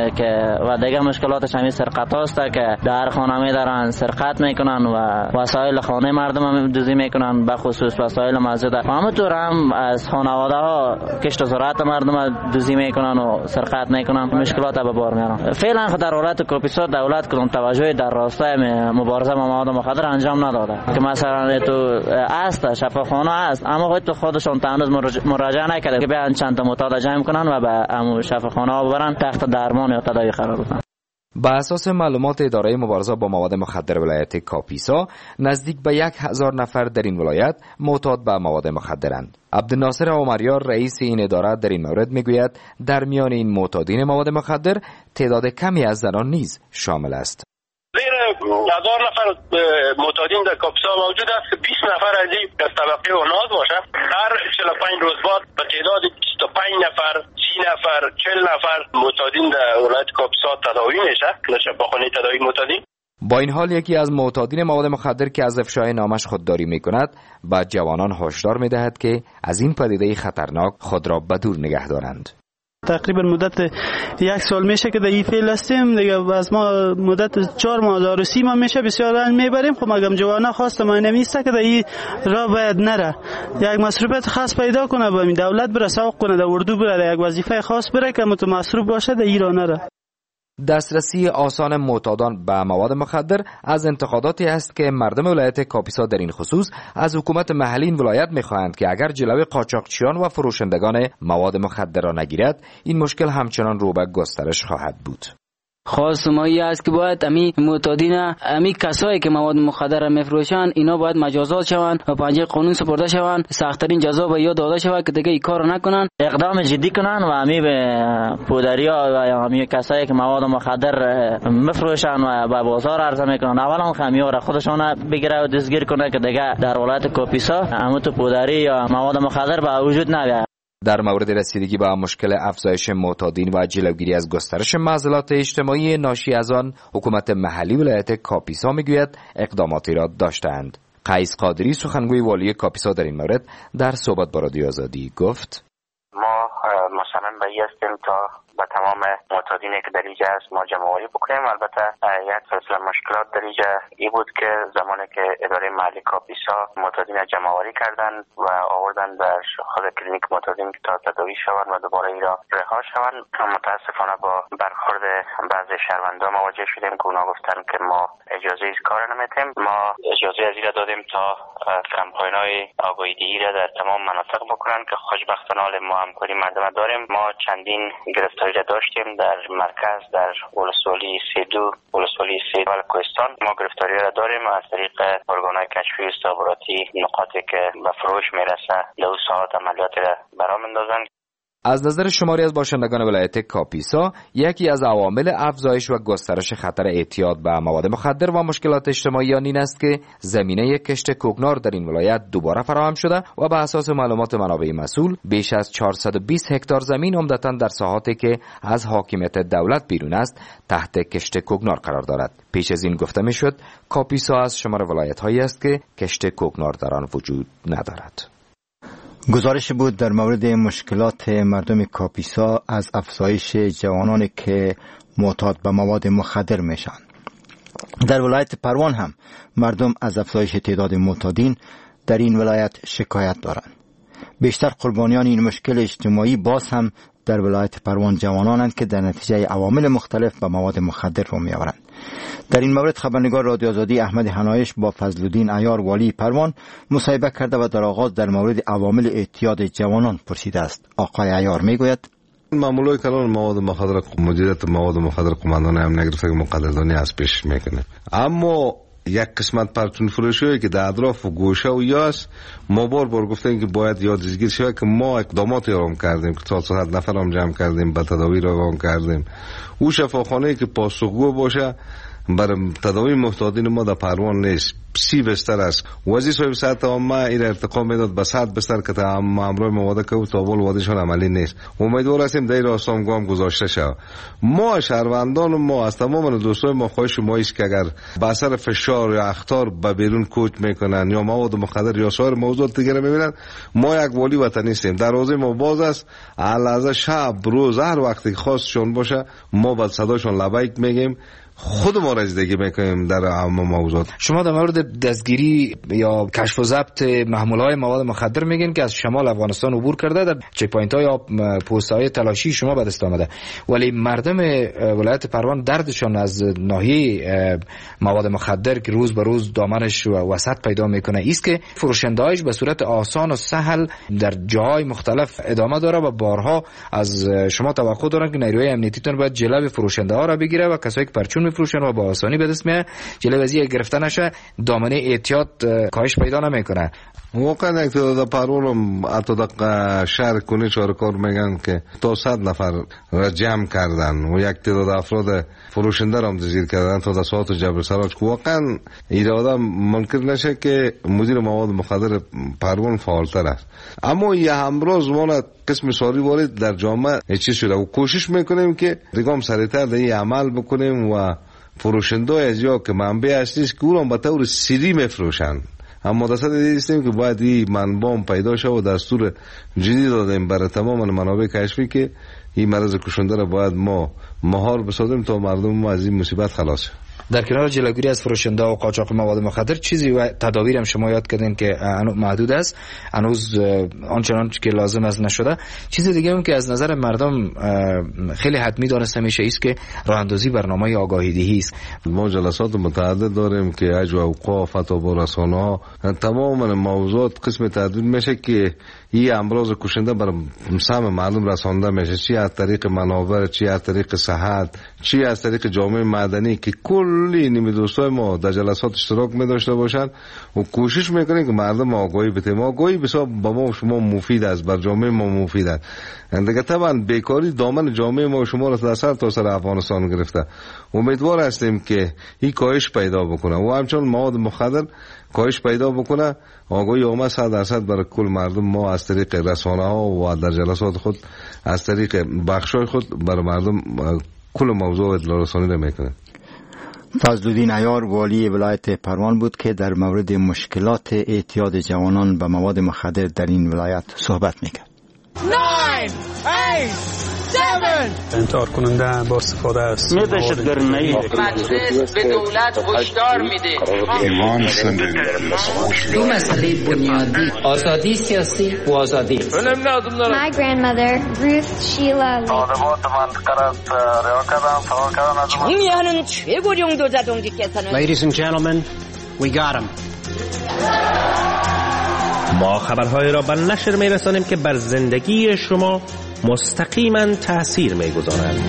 که و دیگه مشکلاتش همین سرقت است که در خانه میدارن سرقت میکنن و وسایل خانه مردم هم دوزی میکنن، به خصوص وسایل مسجد. همونطور هم از خانواده ها کشت و زراعت مردم دوزی میکنن و سرقت میکنن، مشکلات به بار میارن. فعلا در ولایت کاپیسا دولت کدام توجهی در راستای مبارزه با مواد مخدر انجام نداده که مثلا تو است شفاخانه است، اما تو خودشون تا هنوز مراجعه نکرده که بیان چند تا معتاد جمع کنن و به همون شفاخانه ها ببرن تحت درمان یا تداوی قرار بدن. با اساس معلومات اداره مبارزه با مواد مخدر ولایت کاپیسا نزدیک به یک هزار نفر در این ولایت معتاد به مواد مخدرند. عبدالناصر عمریار رئیس این اداره در این مورد میگوید در میان این معتادین مواد مخدر تعداد کمی از زنان نیز شامل است. زیر هزار نفر معتادین در کاپیسا موجود است که بیست نفر از این در طبقه اوناد باشه. هر چهل و پنج روز بعد به تعداد بیست و پنج نفر، سی نفر، چهل نفر معتادین در ولایت کاپیسا تداوی میشه در شفاخانه تداوی معتادین. با این حال یکی از معتادین مواد مخدر که از افشای نامش خودداری میکند به جوانان هشدار میدهد که از این پدیده خطرناک خود را به دور نگه دارند. تقریبا مدت یک سال میشه که در این فیل هستیم دیگه، از ما مدت چهار ماه داروسی ما میشه بسیار رنج میبریم. خب مگم جوانا خواست ما نمیسته که در این را باید نره، یک مصروفیت خاص پیدا کنه، با این دولت بره سوق کنه، در اردو بره، در یک وظیفه خاص بره که متو مصروف باشه، در این را نره. دسترسی آسان معتادان به مواد مخدر از انتقاداتی است که مردم ولایت کاپیسا در این خصوص از حکومت محلی این ولایت می‌خواهند که اگر جلوی قاچاقچیان و فروشندگان مواد مخدر را نگیرد این مشکل همچنان رو به گسترش خواهد بود. خواست ما این است که باید امی معتادین، امی کسایی که مواد مخدر میفروشن اینا باید مجازات شوند و پنجه قانون سپرده شوند، سخت‌ترین جزا به یاد داده شود که دیگه این کارو نکنن، اقدام جدی کنن و امی به پودریا و یا امی کسایی که مواد مخدر میفروشن و به بازار عرضه میکنن اولا خمی‌ها را خودشون بگیره و دستگیر کنه که دیگه در ولایت کاپیسا امی تو پودری یا مواد مخدر به وجود نیاد. در مورد رسیدگی به مشکل افزایش معتادین و جلوگیری از گسترش معضلات اجتماعی ناشی از آن، حکومت محلی ولایت کاپیسا میگوید اقداماتی را داشتند. قیس قادری سخنگوی والی کاپیسا در این مورد در صحبت با رادیو آزادی گفت: ما مثلا به این هستیم تا با تمام معتادینی که در اینجا هست ما جمع‌آوری بکنیم. البته یک سلسله مشکلات در اینجا ای بود که زمانی که اداره محلی کاپیسا معتادین جمع‌آوری کردن و آوردن در خود کلینیک معتادین تا تداوی شوند و دوباره ای را رها شوند، متاسفانه با برخورد بعضی شهروندان مواجه شدیم که اونا گفتن که ما اجازه از کار نمیدیم. ما اجازه از این را دادیم تا کمپاین‌های آگاهی‌دهی را در تمام مناطق بکنن که خوشبختانه ما همکاری مردم داریم. ما چندین گرفتاری را داشتیم در مرکز، در ولسوالی سیدو، ولسوالی سید و کوهستان. ما گرفتاری را داریم از طریق ارگان‌های کشفی استخباراتی، نقاطی که به فروش میرسه دو ساعت عملیات را برام اندازن. از نظر شماری از باشندگان ولایت کاپیسا یکی از عوامل افزایش و گسترش خطر اعتیاد به مواد مخدر و مشکلات اجتماعی آن این است که زمینه کشت کوکنار در این ولایت دوباره فراهم شده و به اساس معلومات منابع مسئول بیش از چهارصد و بیست هکتار زمین عمدتاً در ساحاتی که از حاکمیت دولت بیرون است تحت کشت کوکنار قرار دارد. پیش از این گفته میشد کاپیسا از شمار ولایت‌هایی است که کشت کوکنار در آن وجود ندارد. گزارش بود در مورد مشکلات مردم کاپیسا از افزایش جوانانی که معتاد به مواد مخدر میشن. در ولایت پروان هم مردم از افزایش تعداد معتادین در این ولایت شکایت دارند. بیشتر قربانیان این مشکل اجتماعی باز هم در ولایت پروان جوانانند که در نتیجه عوامل مختلف به مواد مخدر رو میآورند. در این مورد خبرنگار رادیو آزادی احمد حنایش با فضلالدین عیار والی پروان مصاحبه کرده و در آغاز در مورد عوامل اعتیاد جوانان پرسیده است. آقای عیار میگوید: معمولای کلان مواد مخدر مدیریت مواد مخدر قماندان هم نگرفته که مقدردانی از پیش میکنه، اما یک قسمت پرچون فروشی که در اطراف و گوشه و یاس ما بار بار گفتیم که باید یادگیری شود که ما اقداماتی را کردیم که تا صد نفر هم جمع کردیم، به تداوی را کردیم. او شفاخانه که پاسخگو باشه برای تداوی محتاجین ما در پروان نیست. سی بستر است. وزیر صاحب صحت عامه این ارتقا میداد به صد بستر که تا امروز مواده که تا اول وادیشون عملی نیست. امیدوار هستیم در راستام گام گذاشته شود. ما شهروندان ما از تمام دوستای ما خواهش ما است که اگر به اثر فشار یا اخطار به بیرون کوچ میکنن یا مواد مخدر یا سایر موضوعات دیگر میبینن، ما یک والی وطنی هستیم. دروازه ما باز است. علاوه شب روز هر وقتی خواستشون باشه ما با صداشون لبیک میگیم، خود ما رسیدگی میکنیم در عام موضوعات. شما در مورد دستگیری یا کشف و ضبط محمولهای مواد مخدر میگین که از شمال افغانستان عبور کرده، در چک پوینت ها یا پست های تلاشی شما به دست آمده، ولی مردم ولایت پروان دردشان از ناحیه مواد مخدر که روز به روز دامنش وسط پیدا میکنه است که فروشندهایش به صورت آسان و سهل در جاهای مختلف ادامه داره و بارها از شما توقع دارن که نیروهای امنیتیتون باید جلوی فروشنده ها را بگیره و کسایی که پرچون میفروشن و با آسانی به دست میاد جلوی از این گرفته نشه، دامنه اعتیاد کاهش پیدا نمیکنه. واقعا یک تعداد پرون حتی در شهر کنی چهارکار میگن که تا صد نفر را جمع کردن و یک تعداد افراد فروشنده را هم دستگیر کردن تا در ساعت جبر سراج. واقعا ایراده منکر نشه که مدیر مواد مخدر پروان فعالتر است، اما یه همراز ما قسم ساری وارد در جامعه چیز شده و کوشش میکنیم که دیگه سریعتر در این عمل بکنیم و فروشنده از یا که منبع اصلیش که او را به طور سری میفروشن. اما دسته دیدیم که باید این منبع پیدا شد و دستور جدید دادیم برای تمام منابع کشفی که این مرض کشنده را باید ما مهار بسازیم تا مردم ما از این مصیبت خلاص شد. در کنار جلوگیری از فروشنده و قاچاق مواد مخدر چیزی و تدابیر هم شما یاد کردین که محدود است، هنوز آنچنان که لازم است نشده. چیز دیگه هم که از نظر مردم خیلی حتمی دانسته میشه است که راه اندازی برنامه آگاهی دهی است. ما جلسات متعدد داریم که اجوا اوقاف فتاوا رسانه‌ها تمام موضوعات قسم تدوین میشه که این امراض کشنده بر سهم مردم رسانده میشه، چی از طریق منابر، چی از طریق صحت، چی از طریق جامعه مدنی که کلی نیمی دوستای ما در جلسات اشتراک می داشته باشند و کوشش میکنیم که مردم آگاهی بتیم. آگاهی بسیار با ما و شما مفید است، بر جامعه ما مفید است. دیگه طبعا بیکاری دامن جامعه ما و شما را در سر تا سر افغانستان گرفته. امیدوار هستیم که این کاهش پیدا بکنه و همچنان مواد مخدر کاهش پیدا بکنه. آگاهی عامه صد درصد برای کل مردم ما از طریق رسانه ها و در جلسات خود از طریق بخشای خود برای مردم کل موضوع اطلاع رسانی را میکنه. فضلالدین عیار والی ولایت پروان بود که در مورد مشکلات اعتیاد جوانان به مواد مخدر در این ولایت صحبت میکرد. انتحار کننده با استفاده است دهشتگردی مجلس به دولت هشدار میده دو مسئله بنیادی، آزادی سیاسی و آزادی. My grandmother Ruth Sheila 중요한 최고령도 자동직계산은 Ladies and gentlemen, we got him. ما خبرهای را به نشر می‌رسانیم که بر زندگی شما مستقیما تأثیر می‌گذارند.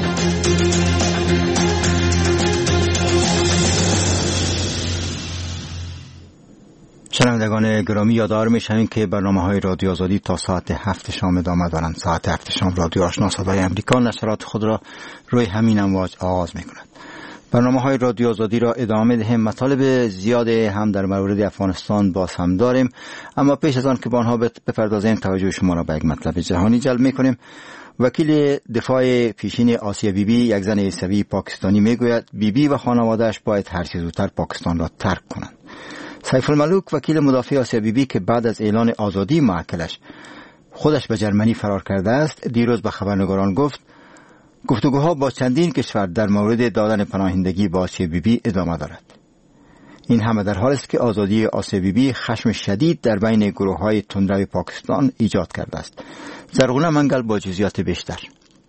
شنوندگان گرامی، یادآور می‌شویم که برنامه‌های رادیو آزادی تا ساعت هفت شام ادامه دارند. ساعت هفت شام رادیو آشنا صدای امریکا نشرات خود را روی همین امواج آغاز می‌کند. برنامه‌های رادیو آزادی را ادامه دهیم. مطالب زیاد هم در مورد افغانستان باز هم داریم، اما پیش از آن که به آنها بپردازیم توجه شما را به یک مطلب جهانی جلب می‌کنیم. وکیل دفاع پیشین آسیا بیبی، یک زن عیسوی پاکستانی، میگوید بیبی و خانواده‌اش باید هر چه زودتر پاکستان را ترک کنند. سیف الملوک، وکیل مدافع آسیا بیبی که بعد از اعلان آزادی موکلش خودش به جرمنی فرار کرده است، دیروز به خبرنگاران گفت گفتگوها با چندین کشور در مورد دادن پناهندگی به آسیا بیبی ادامه دارد. این همه در حالی است که آزادی آسیا بیبی خشم شدید در بین گروه‌های تندرو پاکستان ایجاد کرده است. زرغونه منگل با جزئیات بیشتر.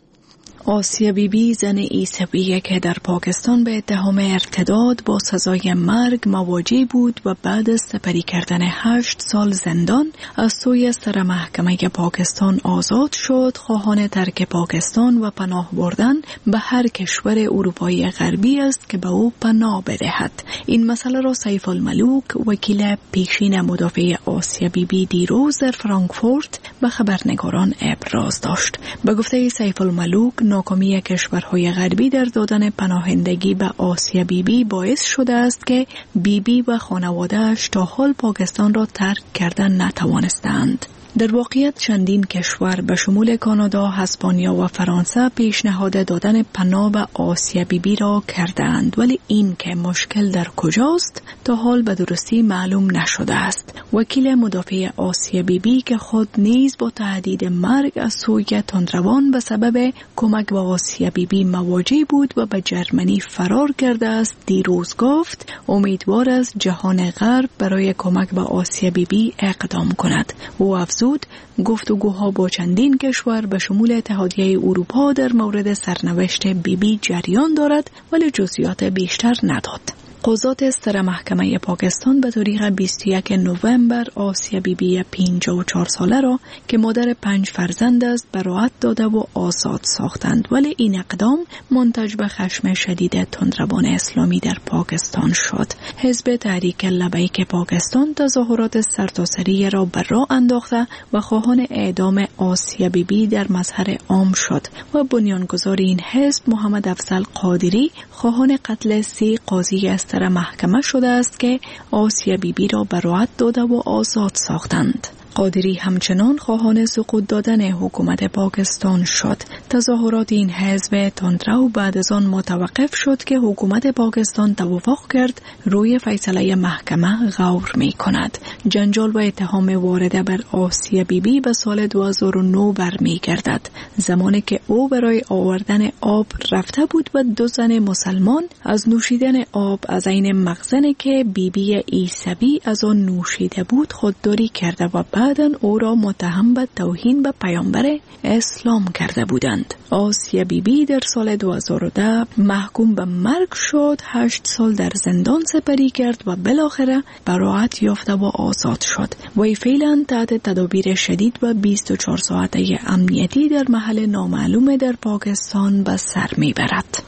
آسیا بیبی زن عیسویه که در پاکستان به اتهام ارتداد با سزای مرگ مواجه بود و بعد از سپری کردن هشت سال زندان از سوی سر محکمه پاکستان آزاد شد. خواهان ترک پاکستان و پناه بردن به هر کشور اروپایی غربی است که به او پناه بدهد. این مسئله را سیف الملوک وکیل پیشین مدافع آسیا بیبی دیروز در فرانکفورت به خبرنگاران ابراز داشت. به گفته سیف الملوک ناکامی کشورهای غربی در دادن پناهندگی به آسیا بیبی باعث شده است که بیبی و خانواده‌اش تا حال پاکستان را ترک کردن نتوانستند. در واقعیت چندین کشور به شمول کانادا، اسپانیا و فرانسه پیشنهاد دادن پناه به آسیا بیبی را کردند، ولی این که مشکل در کجاست تا حال به درستی معلوم نشده است. وکیل مدافع آسیا بیبی که خود نیز با تهدید مرگ از سوی تندروان به سبب کمک به آسیا بیبی مواجه بود و به جرمنی فرار کرده است، دیروز گفت امیدوار است جهان غرب برای کمک به آسیا بیبی اقدام کند. او زود گفتگوها با چندین کشور به شمول اتحادیه اروپا در مورد سرنوشت بیبی جریان دارد، ولی جزئیات بیشتر نداد. قضات سر محکمه پاکستان به تاریخ بیست و یکم نوامبر آسیا بیبی پنجاه و چهار ساله را که مادر پنج فرزند است براءت داده و آزاد ساختند، ولی این اقدام منتج به خشم شدید تندروان اسلامی در پاکستان شد. حزب تحریک لبیک پاکستان تظاهرات سرتاسری را بر راه انداخته و خواهان اعدام آسیا بیبی در مظهر عام شد و بنیانگذار این حزب محمد افضل قادری خواهان قتل سی قاضی است سر محکمه شده است که آسیا بیبی را براءت داده و آزاد ساختند. قادری همچنان خواهان سقوط دادن حکومت پاکستان شد. تظاهرات این حزب تندرو بعد از آن متوقف شد که حکومت پاکستان توافق کرد روی فیصله محکمه غور می کند. جنجال و اتهام وارده بر آسیا بیبی به سال دو هزار و نه برمی گردد، زمانی که او برای آوردن آب رفته بود و دو زن مسلمان از نوشیدن آب از عین مخزنی که بیبی عیسوی از آن نوشیده بود خودداری کرده و بعداً او را متهم به توهین به پیامبر اسلام کرده بودند. آسیا بیبی در سال دو هزار و ده محکوم به مرگ شد، هشت سال در زندان سپری کرد و بالاخره براءت یافته و آزاد شد. وی فعلا تحت تدابیر شدید و بیست و چهار ساعته امنیتی در محل نامعلوم در پاکستان به سر میبرد.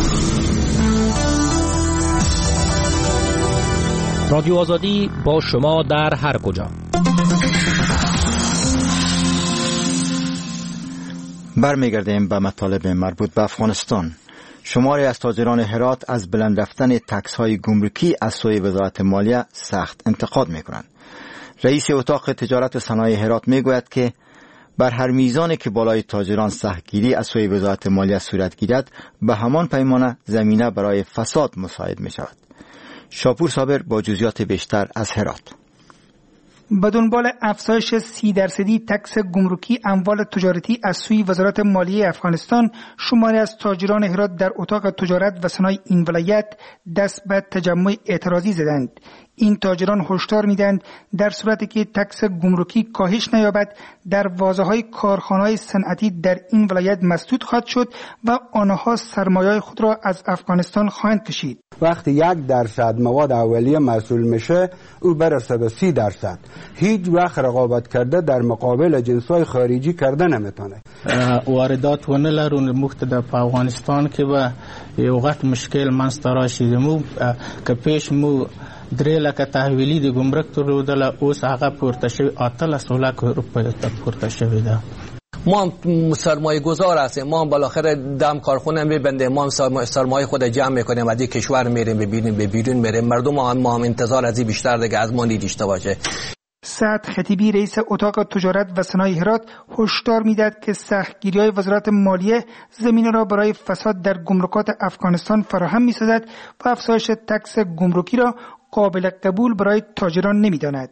رادیو آزادی با شما در هر کجا. برمیگردیم به مطالب مربوط به افغانستان. شماری از تاجران هرات از بلند رفتن تکس های گمرکی از سوی وزارت مالیه سخت انتقاد می کنند. رئیس اتاق تجارت صنایع هرات می گوید که بر هر میزانی که بالای تاجران سختگیری از سوی وزارت مالیه صورت گیرد به همان پیمانه زمینه برای فساد مساعد می شود. شاپور صابر با جزئیات بیشتر از هرات. به دنبال افزایش سی درصدی تکس گمرکی اموال تجارتی از سوی وزارت مالیه افغانستان، شماری از تاجران هرات در اتاق تجارت و صنایع این ولایت دست به تجمع اعتراضی زدند. این تاجران هشدار میدند در صورتی که تکس گمرکی کاهش نیابد، دروازه‌های کارخانه‌های صنعتی در این ولایت مسدود خواهد شد و آنها سرمایه خود را از افغانستان خواهند کشید. وقتی یک درصد مواد اولیه محصول میشه او برسه به سی درصد، هیچ وقت رقابت کرده در مقابل جنس‌های خارجی کرده نمیتونه. واردات ونه لرون مختلف په افغانستان کې به یو غټ مشکل منځته راشي. مو که پیش مو درې لکه تحویلي د ګمرک درلودله، اوس هغه پورته شوی اتلس لک روپیو ته پورته شوی ده. ما هم سرمایه گذار هستیم، ما هم بالاخره دم کارخونه میبندیم، ما هم سرمایه خود جمع میکنیم، از این کشور میریم ببینیم به بیرون میریم، مردم هم ما هم انتظار از این بیشتر دیگه از ما نداشته باشه. سعد خطیبی رئیس اتاق تجارت و صنایع هرات هشدار میداد که سختگیری‌های وزارت مالیه زمینه را برای فساد در گمرکات افغانستان فراهم می‌سازد و افزایش تکس گمرکی را قابل قبول برای تاجران نمی‌داند.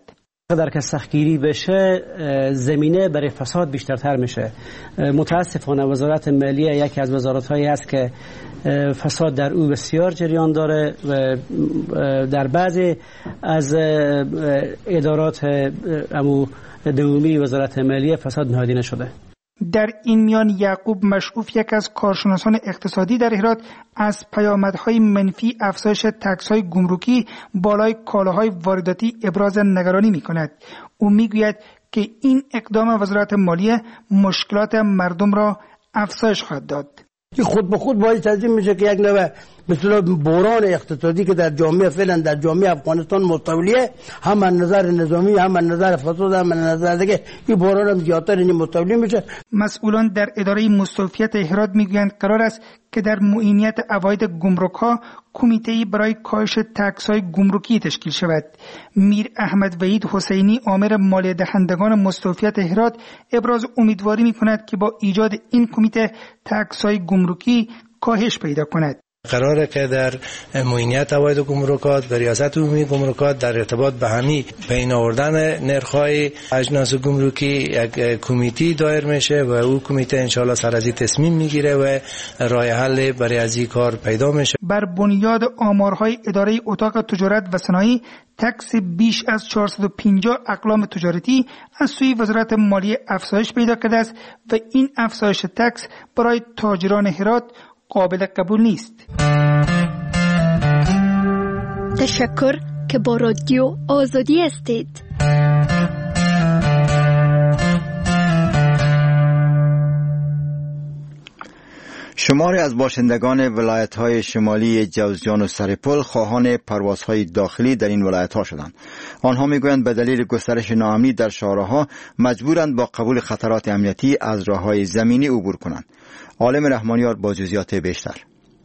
در که سختگیری بشه زمینه برای فساد بیشترتر میشه. متاسفانه وزارت مالیه یکی از وزارت‌هایی است که فساد در او بسیار جریان داره و در بعضی از ادارات امو دومی وزارت مالیه فساد نهادینه شده. در این میان یعقوب مشعوف، یک از کارشناسان اقتصادی در هرات، از پیامدهای منفی افزایش تکس‌های گمرکی بالای کالاهای وارداتی ابراز نگرانی می‌کند. او می‌گوید که این اقدام وزارت مالیه مشکلات مردم را افزایش خواهد داد. خود به خود باعث تضمین میشه که یک نوع مثلا بحران اقتصادی که در جامعه فعلا در جامعه افغانستان مستولیه، هم از نظر نظامی، هم از نظر فساد، هم از نظر دیگه، این بحران هم زیادتر این مستولی میشه. مسئولان در اداره مستوفیت هرات میگویند قرار است که در معینیت عواید گمرک‌ها کمیته‌ای برای کاهش تکس‌های گمرکی تشکیل شود. میر احمد وحید حسینی، آمر مالیه دهندگان مستوفیت هرات، ابراز امیدواری می‌کند که با ایجاد این کمیته تکس‌های گمرکی کاهش پیدا کند. قراره که در معینیت عواید گمرکات و ریاست عمومی گمرکات در ارتباط به همین پایین آوردن نرخ‌های اجناس گمرکی یک کمیته دایر میشه و او کمیته انشالله سر از این تصمیم میگیره و راه حل برای از این کار پیدا میشه. بر بنیاد آمارهای اداره اتاق تجارت و صنایع، تکس بیش از چهارصد و پنجاه اقلام تجارتی از سوی وزارت مالیه افزایش پیدا کرده است و این افزایش تکس برای تاجران هرات قابل قبول نیست. تشکر که با رادیو آزادی هستید. شماری از باشندگان ولایت‌های شمالی جوزجان و سرپل خواهان پروازهای داخلی در این ولایت‌ها شدند. آنها می‌گویند به دلیل گسترش ناامنی در شهرها مجبورند با قبول خطرات امنیتی از راه‌های زمینی عبور کنند. عالم رحمانیار با جزئیات بیشتر.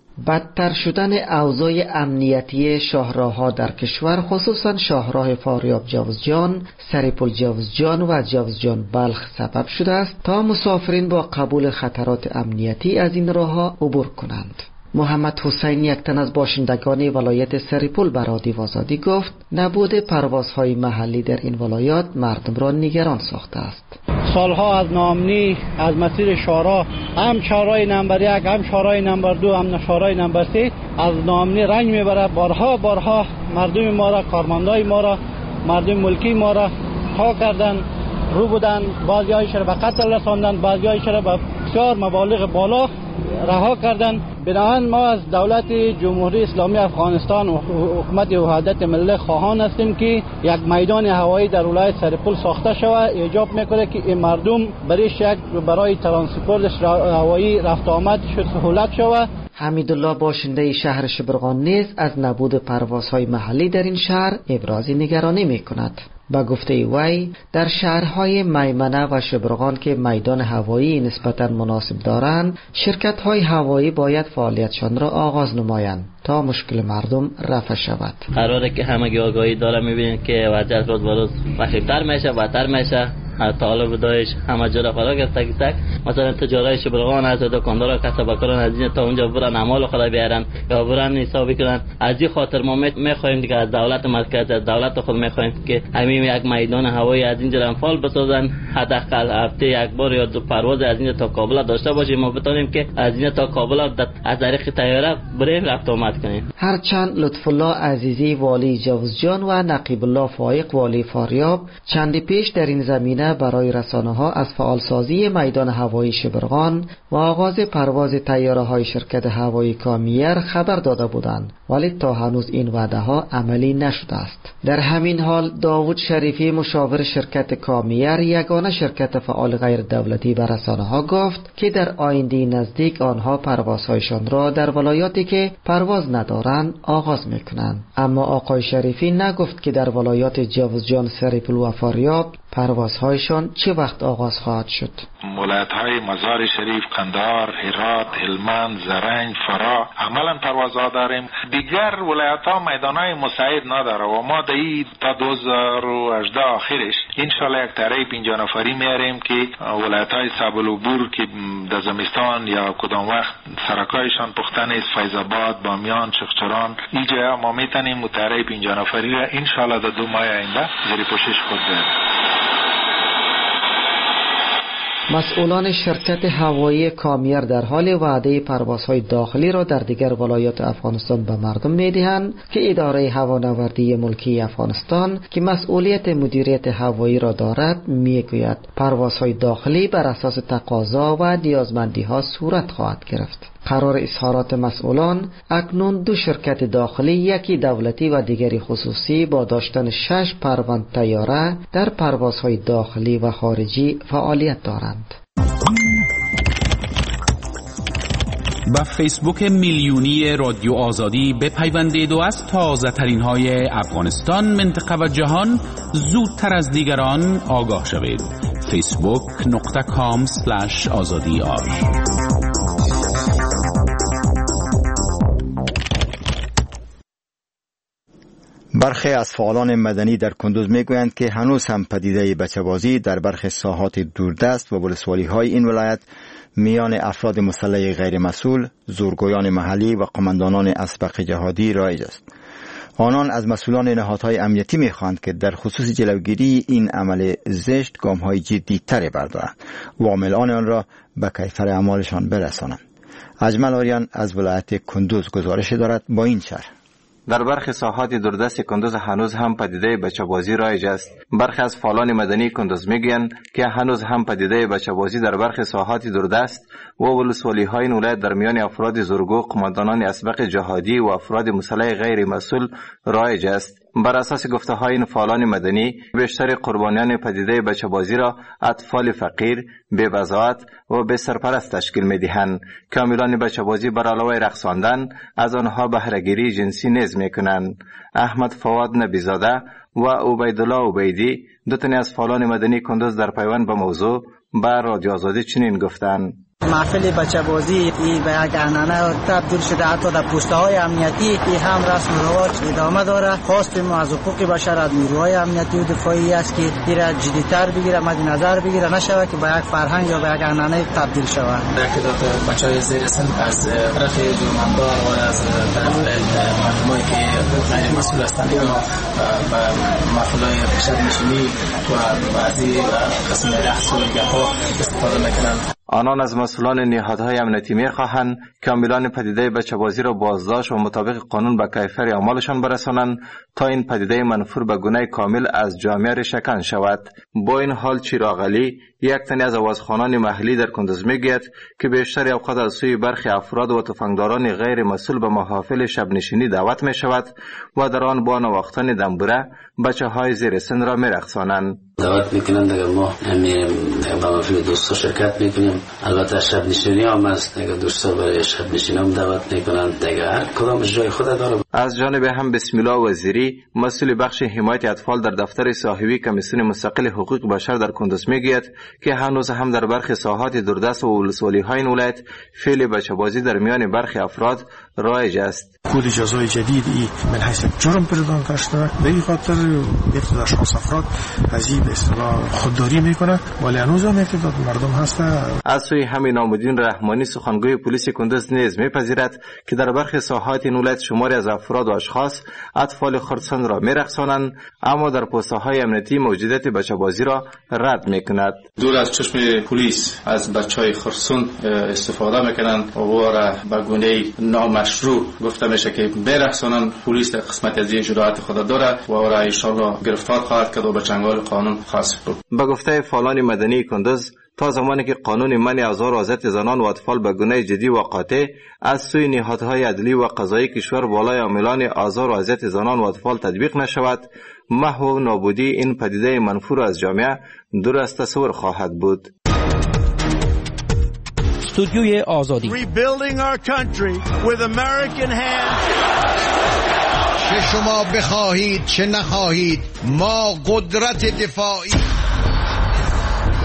بدتر شدن اوضاع امنیتی شاهراه‌ها در کشور، خصوصا شاهراه فاریاب جوزجان، سرپل جوزجان و جوزجان بلخ سبب شده است تا مسافرین با قبول خطرات امنیتی از این راه‌ها عبور کنند. محمد حسین، یک تن از باشندگان ولایت سرپل، به رادیو آزادی گفت نبود پروازهای محلی در این ولایات مردم را نگران ساخته است. سالها از ناامنی از مسیر شارع، هم شارع نمبر یک، هم شارع نمبر دو، هم شارع نمبر سه، از ناامنی رنج میبره. بارها بارها مردم ما را، کارمندای ما را، مردم ملکی ما را ها کردن، رو بودن، بعضی هایش را به قتل رساندن، بعضی هایش را به بسیار مبالغ بالا رها کردن. بنابراین ما از دولت جمهوری اسلامی افغانستان و حکومت وحدت ملی خواهان هستیم که یک میدان هوایی در ولایت سرپل ساخته شود. ایجاب میکنه که این مردم برای شک برای ترانسپورت هوایی رفت آمد سهولت شود. حمیدالله، باشنده شهر شبرغان، نیز از نبود پروازهای محلی در این شهر ابراز نگرانی میکند. با گفته وی، در شهرهای میمنه و شبرغان که میدان هوایی نسبتاً مناسب دارند، شرکت‌های هوایی باید فعالیتشان را آغاز نمایند تا مشکل مردم رفع شود. قراره که همگی آگاهی داره، می‌بینید که وضعیت روز به روز وخیم‌تر میشه، بدتر میشه. طالب داعش همه جا را فرا گرفته که مثلا تجارای شبرغان از دکاندارا کسب کاران از این تا اونجا برن اعمال خود بیارن یا برن حسابی کنن. از این خاطر ما میخوایم دیگه از دولت مرکز، از دولت خود میخوایم که همین یک میدان هوایی از اینجا فعال بسازن. حداقل هفته یک بار یا دو پرواز از اینجا تا کابل داشته باشیم، ما بتونیم که از اینجا تا کابل از طریق طیاره بریم رفت آمد کنیم. هرچند لطف الله عزیزی والی جوزجان و نقیب الله فایق والی فاریاب چندی پیش در این زمینه برای رسانه ها از فعالسازی میدان هوایی شبرغان و آغاز پرواز طیاره های شرکت هوایی کامیر خبر داده بودند، ولی تا هنوز این وعده ها عملی نشده است. در همین حال داوود شریفی، مشاور شرکت کامیر، یگانه شرکت فعال غیر دولتی، به رسانه ها گفت که در آینده نزدیک آنها پروازهایشان را در ولایاتی که پرواز ندارند آغاز میکنند. اما آقای شریفی نگفت که در ولایات جوزجان، سرپل و فاریاب پروازهایشان چه وقت آغاز خواهد شد؟ ولایت‌های مزار شریف، قندهار، هرات، هلمند، زرنج، فرا عملا پروازها داریم. دیگر ولایت‌ها میدان‌های مساعد نداره و ما دهی تا دو هزار و هجده آخرش انشالله یک تاره پنجاه نفری میاریم که ولایت‌های سابلوبور که در زمستان یا کدام وقت سرکایشان پختن است، فیض‌آباد، بامیان، چغچران، این جاها ما میتونیم تاره پنجاه نفری را انشالله در دو ماه آینده زیر پوشش خود داریم. مسئولان شرکت هوایی کامیر در حال وعده پروازهای داخلی را در دیگر ولایات افغانستان به مردم می‌دهند که اداره هوانوردی ملکی افغانستان که مسئولیت مدیریت هوایی را دارد میگوید پروازهای داخلی بر اساس تقاضا و نیازمندی‌ها صورت خواهد گرفت. قرار اظهارات مسئولان اکنون دو شرکت داخلی، یکی دولتی و دیگری خصوصی، با داشتن شش پرواز طیاره در پروازهای داخلی و خارجی فعالیت دارند. با فیسبوک میلیونی رادیو آزادی بپیوندید و از تازه ترین های افغانستان، منطقه و جهان زودتر از دیگران آگاه شوید. فیسبوک نقطه کام سلش آزادی آر. برخی از فعالان مدنی در کندوز میگویند که هنوز هم پدیده بچه‌بازی در برخی ساحات دوردست و ولسوالی‌های این ولایت میان افراد مسلح غیر مسئول، زورگویان محلی و قماندانان اسبق جهادی رایج است. آنان از مسئولان نهادهای امنیتی میخواهند که در خصوص جلوگیری این عمل زشت گام‌های جدی‌تری بردارند و عاملان آن را به کیفر اعمالشان برسانند. اجمل آریان از ولایت کندوز گزارش دارد با این شرح. در برخی ساحات دوردست کندوز هنوز هم پدیده بچه‌بازی رایج است. برخی از فعالان مدنی کندوز میگویند که هنوز هم پدیده بچه‌بازی در برخی ساحات دوردست و ولسوالی‌های این ولایت در میان افراد زورگو، قماندانان اسبق جهادی و افراد مسلح غیر مسئول رایج است. بر اساس گفته‌های این فعالان مدنی، بیشتر قربانیان پدیده بچه‌بازی را اطفال فقیر، بی‌بضاعت و بی سرپرست تشکیل می‌دهند. کاملان بچه‌بازی بر علاوه رقصاندن از آنها بهره‌گیری جنسی نیز می‌کنند. احمد فواد نبیزاده و عبیدالله عبیدی، دو تن از فعالان مدنی کندوز، در پیوند به موضوع به رادیو آزادی چنین گفتند: محفل بچه بازی ای به یک عنعنه تبدیل شده، حتی در پوسته های امنیتی ای هم رسم و رواج ادامه داره. خواستیم ما از حقوق بشر از نیروهای امنیتی و دفاعی است که این را جدی‌تر بگیره، مد نظر بگیره، نشوه که به یک فرهنگ یا به یک عنعنه تبدیل شود. تعداد بچهای زیر سن از طرف جرمندار و از طرف مردمایی که غیر مسئول هستند یا محفل‌های شب‌نشینی و بعضی قسم رقص و گپ‌ها استفاده می‌کنند. آنان از مسئولان نهادهای امنیتی می‌خواهند کاملان پدیده بچه‌بازی را بازداشت و مطابق قانون به کیفر اعمالشان برسانند تا این پدیده منفور به گونه کامل از جامعه ریشه‌کن شود. با این حال چراغ علی، یک تن از آوازخوانان محلی در کندوز میگوید که بیشتر اوقات از سوی برخی افراد و تفنگداران غیر مسئول به محافل شب‌نشینی دعوت می شود و در آن با نواختن دنبوره بچه‌های زیر سن را می‌رقصانند. دعوت میکنند اگر ما میریم با محفل دوستا شرکت میکنیم. البته شب نشینی هم است، اگر دوستا برای شب نشینی هم دعوت میکنند، دیگه هر کدام جای خود داره. از جانب هم بسم الله وزیری، مسئول بخش حمایت اطفال در دفتر صاحبی کمیسیون مستقل حقوق بشر در کندوز میگوید که هنوز هم در برخی ساحات دوردست و ولسوالی‌های این ولایت فعل بچه‌بازی در میان برخی افراد رایج است. کد جزای جدیدی من حیث جرم پردان کرده، به این خاطر ابتدا اشخاص افراد از این به اصطلاح خودداری میکنه، ولی هنوز هم ابتدا مردم هست. از سوی همین نامدین رحمانی، سخنگوی پلیس کندوز، نیز میپذیرد که در برخی ساحات این ولایت شماری از افراد و اشخاص اطفال خردسند را میرقصانند، اما در پست‌های امنیتی موجودیت بچه‌بازی را رد میکند. دور از چشم پلیس از بچهای خردسند استفاده میکنند و او را به گونه نامشروع گفته میشه که برقصانند. پلیس در قسمت از این جرأت خود داره و او را ان شاءالله گرفتار خواهد کرد و به چنگال قانون خواهد سپرد. به گفته فعالان مدنی کندوز، تا زمانی که قانون منع آزار و اذیت زنان و اطفال به گونه جدی و قاطع از سوی نهادهای عدلی و قضایی کشور بالای عاملان آزار و اذیت زنان و اطفال تطبیق نشود، محو و نابودی این پدیده منفور از جامعه دور از تصور خواهد بود. استودیوی آزادی. Rebuilding our country with American hands. چه شما بخواهید چه نخواهید، ما قدرت دفاعی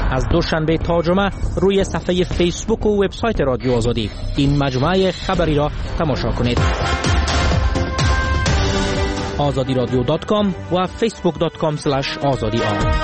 از دوشنبه تا جمعه روی صفحه فیسبوک و وبسایت رادیو آزادی این مجموعه خبری را تماشا کنید. آزادی رادیو دات کام و فیسبوک دات کام اسلش آزادی آر.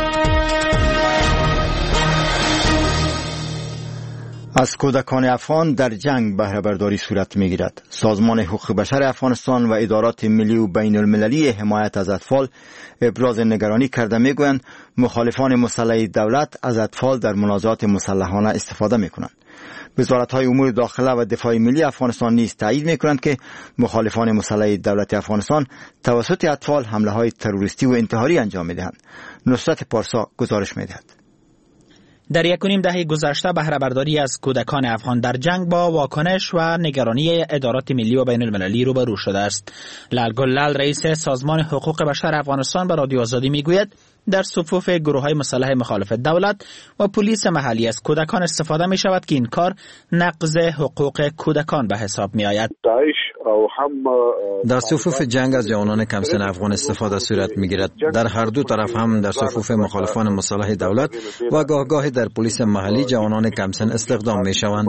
از کودکان افغان در جنگ بهره برداری صورت می‌گیرد. سازمان حقوق بشر افغانستان و ادارات ملی و بین المللی حمایت از اطفال ابراز نگرانی کرده می‌گویند مخالفان مسلح دولت از اطفال در منازعات مسلحانه استفاده می‌کنند. وزارت‌های امور داخله و دفاع ملی افغانستان نیز تایید می‌کنند که مخالفان مسلح دولت افغانستان توسط اطفال حمله‌های تروریستی و انتحاری انجام می‌دهند. نصرت پارسا گزارش می‌دهد. در یک و نیم دهه گذشته بهره برداری از کودکان افغان در جنگ با واکنش و نگرانی ادارات ملی و بین المللی روبرو شده است. لال لال رئیس سازمان حقوق بشر افغانستان به رادیو آزادی میگوید در صفوف گروه‌های مسلح مخالف دولت و پلیس محلی از کودکان استفاده می شود که این کار نقض حقوق کودکان به حساب می آید. در صفوف جنگ از جوانان کمسن افغان استفاده صورت می گیرد. در هر دو طرف هم در صفوف مخالفان مسلح دولت و گاه گاه در پلیس محلی جوانان کمسن استخدام می شوند.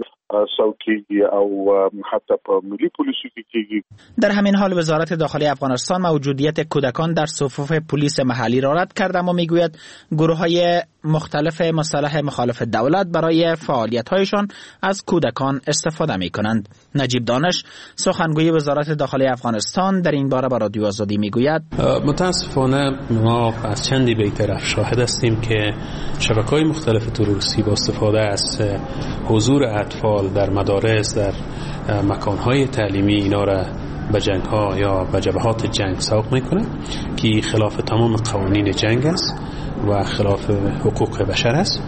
در همین حال وزارت داخلی افغانستان موجودیت کودکان در صفوف پلیس محلی را رد کرده و میگوید گروه‌های مختلف مسلح مخالف دولت برای فعالیت‌هایشان از کودکان استفاده می‌کنند. نجیب دانش سخنگوی وزارت داخلی افغانستان در این باره به رادیو آزادی میگوید متاسفانه ما از چندی به طرف شاهد هستیم که شبکه‌های مختلف تروریستی با استفاده از حضور اطفال در مدارس، در مکان‌های تعلیمی اینا را به جنگ‌ها یا به جبهات جنگ سوق می‌کنه که خلاف تمام قوانین جنگ است و خلاف حقوق بشر است.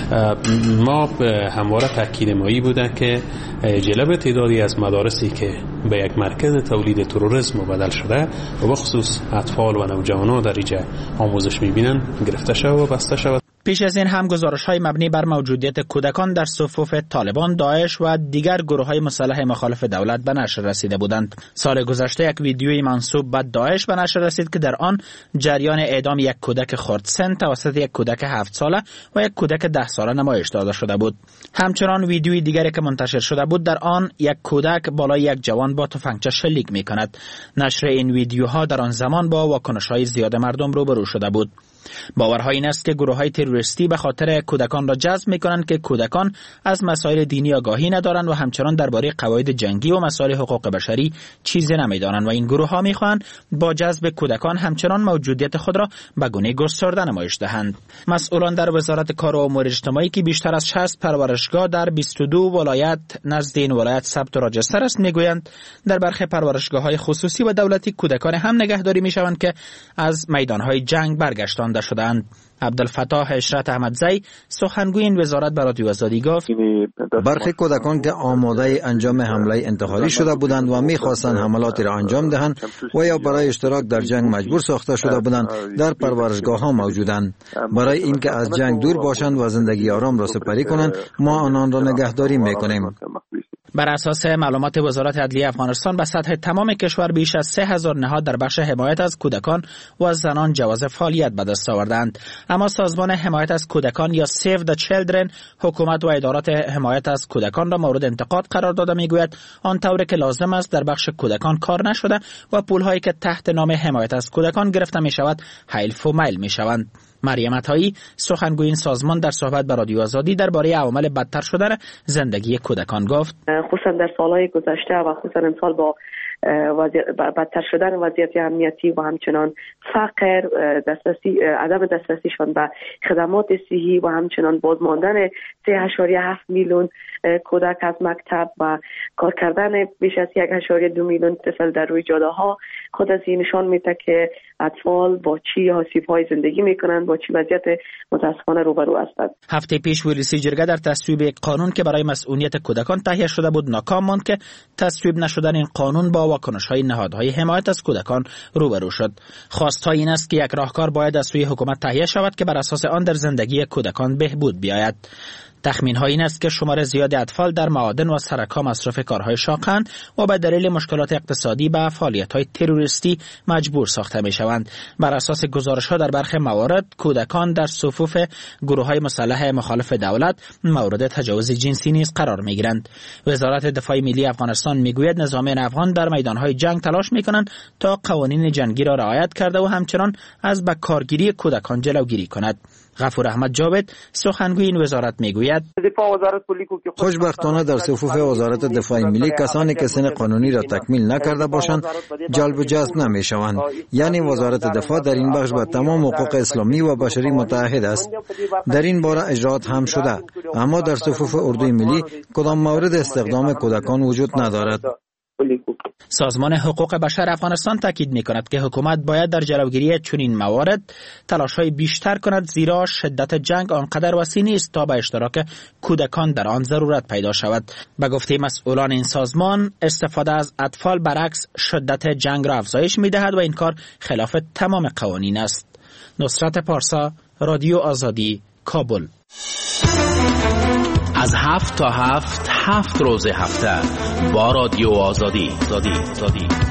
ما همواره تاکید مایی بوده که جلب تعدادی از مدارسی که به یک مرکز تولید تروریسم بدل شده و بخصوص اطفال و نوجوانان در اینجا آموزش می‌بینن گرفته شود و بسته شود. پیش از این هم گزارش‌های مبنی بر موجودیت کودکان در صفوف طالبان، داعش و دیگر گروه‌های مسلح مخالف دولت به نشر رسیده بودند. سال گذشته یک ویدیوی منسوب به داعش به نشر رسید که در آن جریان اعدام یک کودک خردسن توسط یک کودک هفت ساله و یک کودک ده ساله نمایش داده شده بود. همچنان ویدیوی دیگری که منتشر شده بود در آن یک کودک بالای یک جوان با تفنگچه شلیک می‌کند. نشر این ویدیوها در آن زمان با واکنش‌های زیاد مردم روبرو شده بود. باورها این است که گروه‌های تروریستی به خاطر کودکان را جذب می‌کنند که کودکان از مسائل دینی آگاهی ندارند و همچنان درباره قواعد جنگی و مسائل حقوق بشری چیزی نمی‌دانند و این گروه‌ها می‌خواهند با جذب کودکان همچنان موجودیت خود را به گونه گسترده نمایش دهند. مسئولان در وزارت کار و امور اجتماعی که بیشتر از شصت پرورشگاه در بیست و دو ولایت نزد این ولایت ثبت و راجستر است می‌گویند در برخی پرورشگاه‌های خصوصی و دولتی کودکان هم نگهداری می‌شوند که از میدان‌های جنگ برگشتانده شدند. عبدالفتاح اشرت احمدزی سخنگوی این وزارت به رادیو آزادی گفت برخی کودکان که آماده انجام حمله انتحاری شده بودند و می‌خواستند حملاتی را انجام دهند و یا برای اشتراک در جنگ مجبور ساخته شده بودند در پرورشگاه‌ها موجودند. برای اینکه از جنگ دور باشند و زندگی آرام را سپری کنند ما آنان را نگهداری می‌کنیم. بر اساس معلومات وزارت عدلیه افغانستان به سطح تمام کشور بیش از سه هزار نهاد در بخش حمایت از کودکان و زنان جواز فعالیت به دست آوردند. اما سازمان حمایت از کودکان یا Save the Children حکومت و ادارات حمایت از کودکان را مورد انتقاد قرار داده میگوید آنطور که لازم است در بخش کودکان کار نشده و پولهایی که تحت نام حمایت از کودکان گرفته می شود حیف و میل می شوند. مریم عطایی سخنگوی این سازمان در صحبت با رادیو آزادی درباره عوامل بدتر شدن زندگی کودکان گفت خصوصا در سالهای گذشته و خصوصا امسال با بدتر شدن وضعیت امنیتی و همچنان فقر، دسترسی عدم دسترسیشان به خدمات صحی و همچنان بازماندن سه و هفت میلیون کودک از مکتب و کار کردن بیش از یک و دو میلیون طفل در روی جاده ها خود از این نشان میده که اطفال با چی آسیب‌های زندگی میکنند، با چی وضعیت متاسفانه روبرو هستند. هفته پیش ویلسی جرگه در تصویب یک قانون که برای مسئولیت کودکان تهیه شده بود ناکام ماند که تصویب نشدن این قانون با واکنش‌های نهادهای حمایت از کودکان روبرو شد. خواست‌ها این است که یک راهکار باید از سوی حکومت تهیه شود که بر اساس آن در زندگی کودکان بهبود بیاید. تخمین ها این است که شمار زیاد اطفال در معادن و سرک‌ها مصرف کارهای شاقند و به دلیل مشکلات اقتصادی به فعالیت‌های تروریستی مجبور ساخته می‌شوند. بر اساس گزارش‌ها در برخی موارد کودکان در صفوف گروه‌های مسلح مخالف دولت مورد تجاوز جنسی نیز قرار می‌گیرند. وزارت دفاع ملی افغانستان می‌گوید نظامیان افغان در میدان‌های جنگ تلاش می‌کنند تا قوانین جنگی را رعایت کرده و همچنان از به کارگیری کودکان جلوگیری کند. غفور احمد جاوید سخنگوی این وزارت میگوید خوشبختانه در صفوف وزارت دفاع ملی کسانی که سن قانونی را تکمیل نکرده باشند جلب و جذب نمیشوند. یعنی وزارت دفاع در این بخش با تمام حقوق اسلامی و بشری متحد است. در این باره اجرات هم شده، اما در صفوف اردوی ملی کدام مورد استخدام کودکان وجود ندارد. سازمان حقوق بشر افغانستان تاکید می‌کند که حکومت باید در جلوگیری چنین موارد تلاش‌های بیشتر کند، زیرا شدت جنگ آنقدر وسیع نیست تا به اشتراک کودکان در آن ضرورت پیدا شود. به گفته مسئولان این سازمان، استفاده از اطفال برعکس شدت جنگ را افزایش می‌دهد و این کار خلاف تمام قوانین است. نصرت پارسا، رادیو آزادی، کابل. از هفت تا هفت هفت روز هفته با رادیو آزادی. آزادی. آزادی.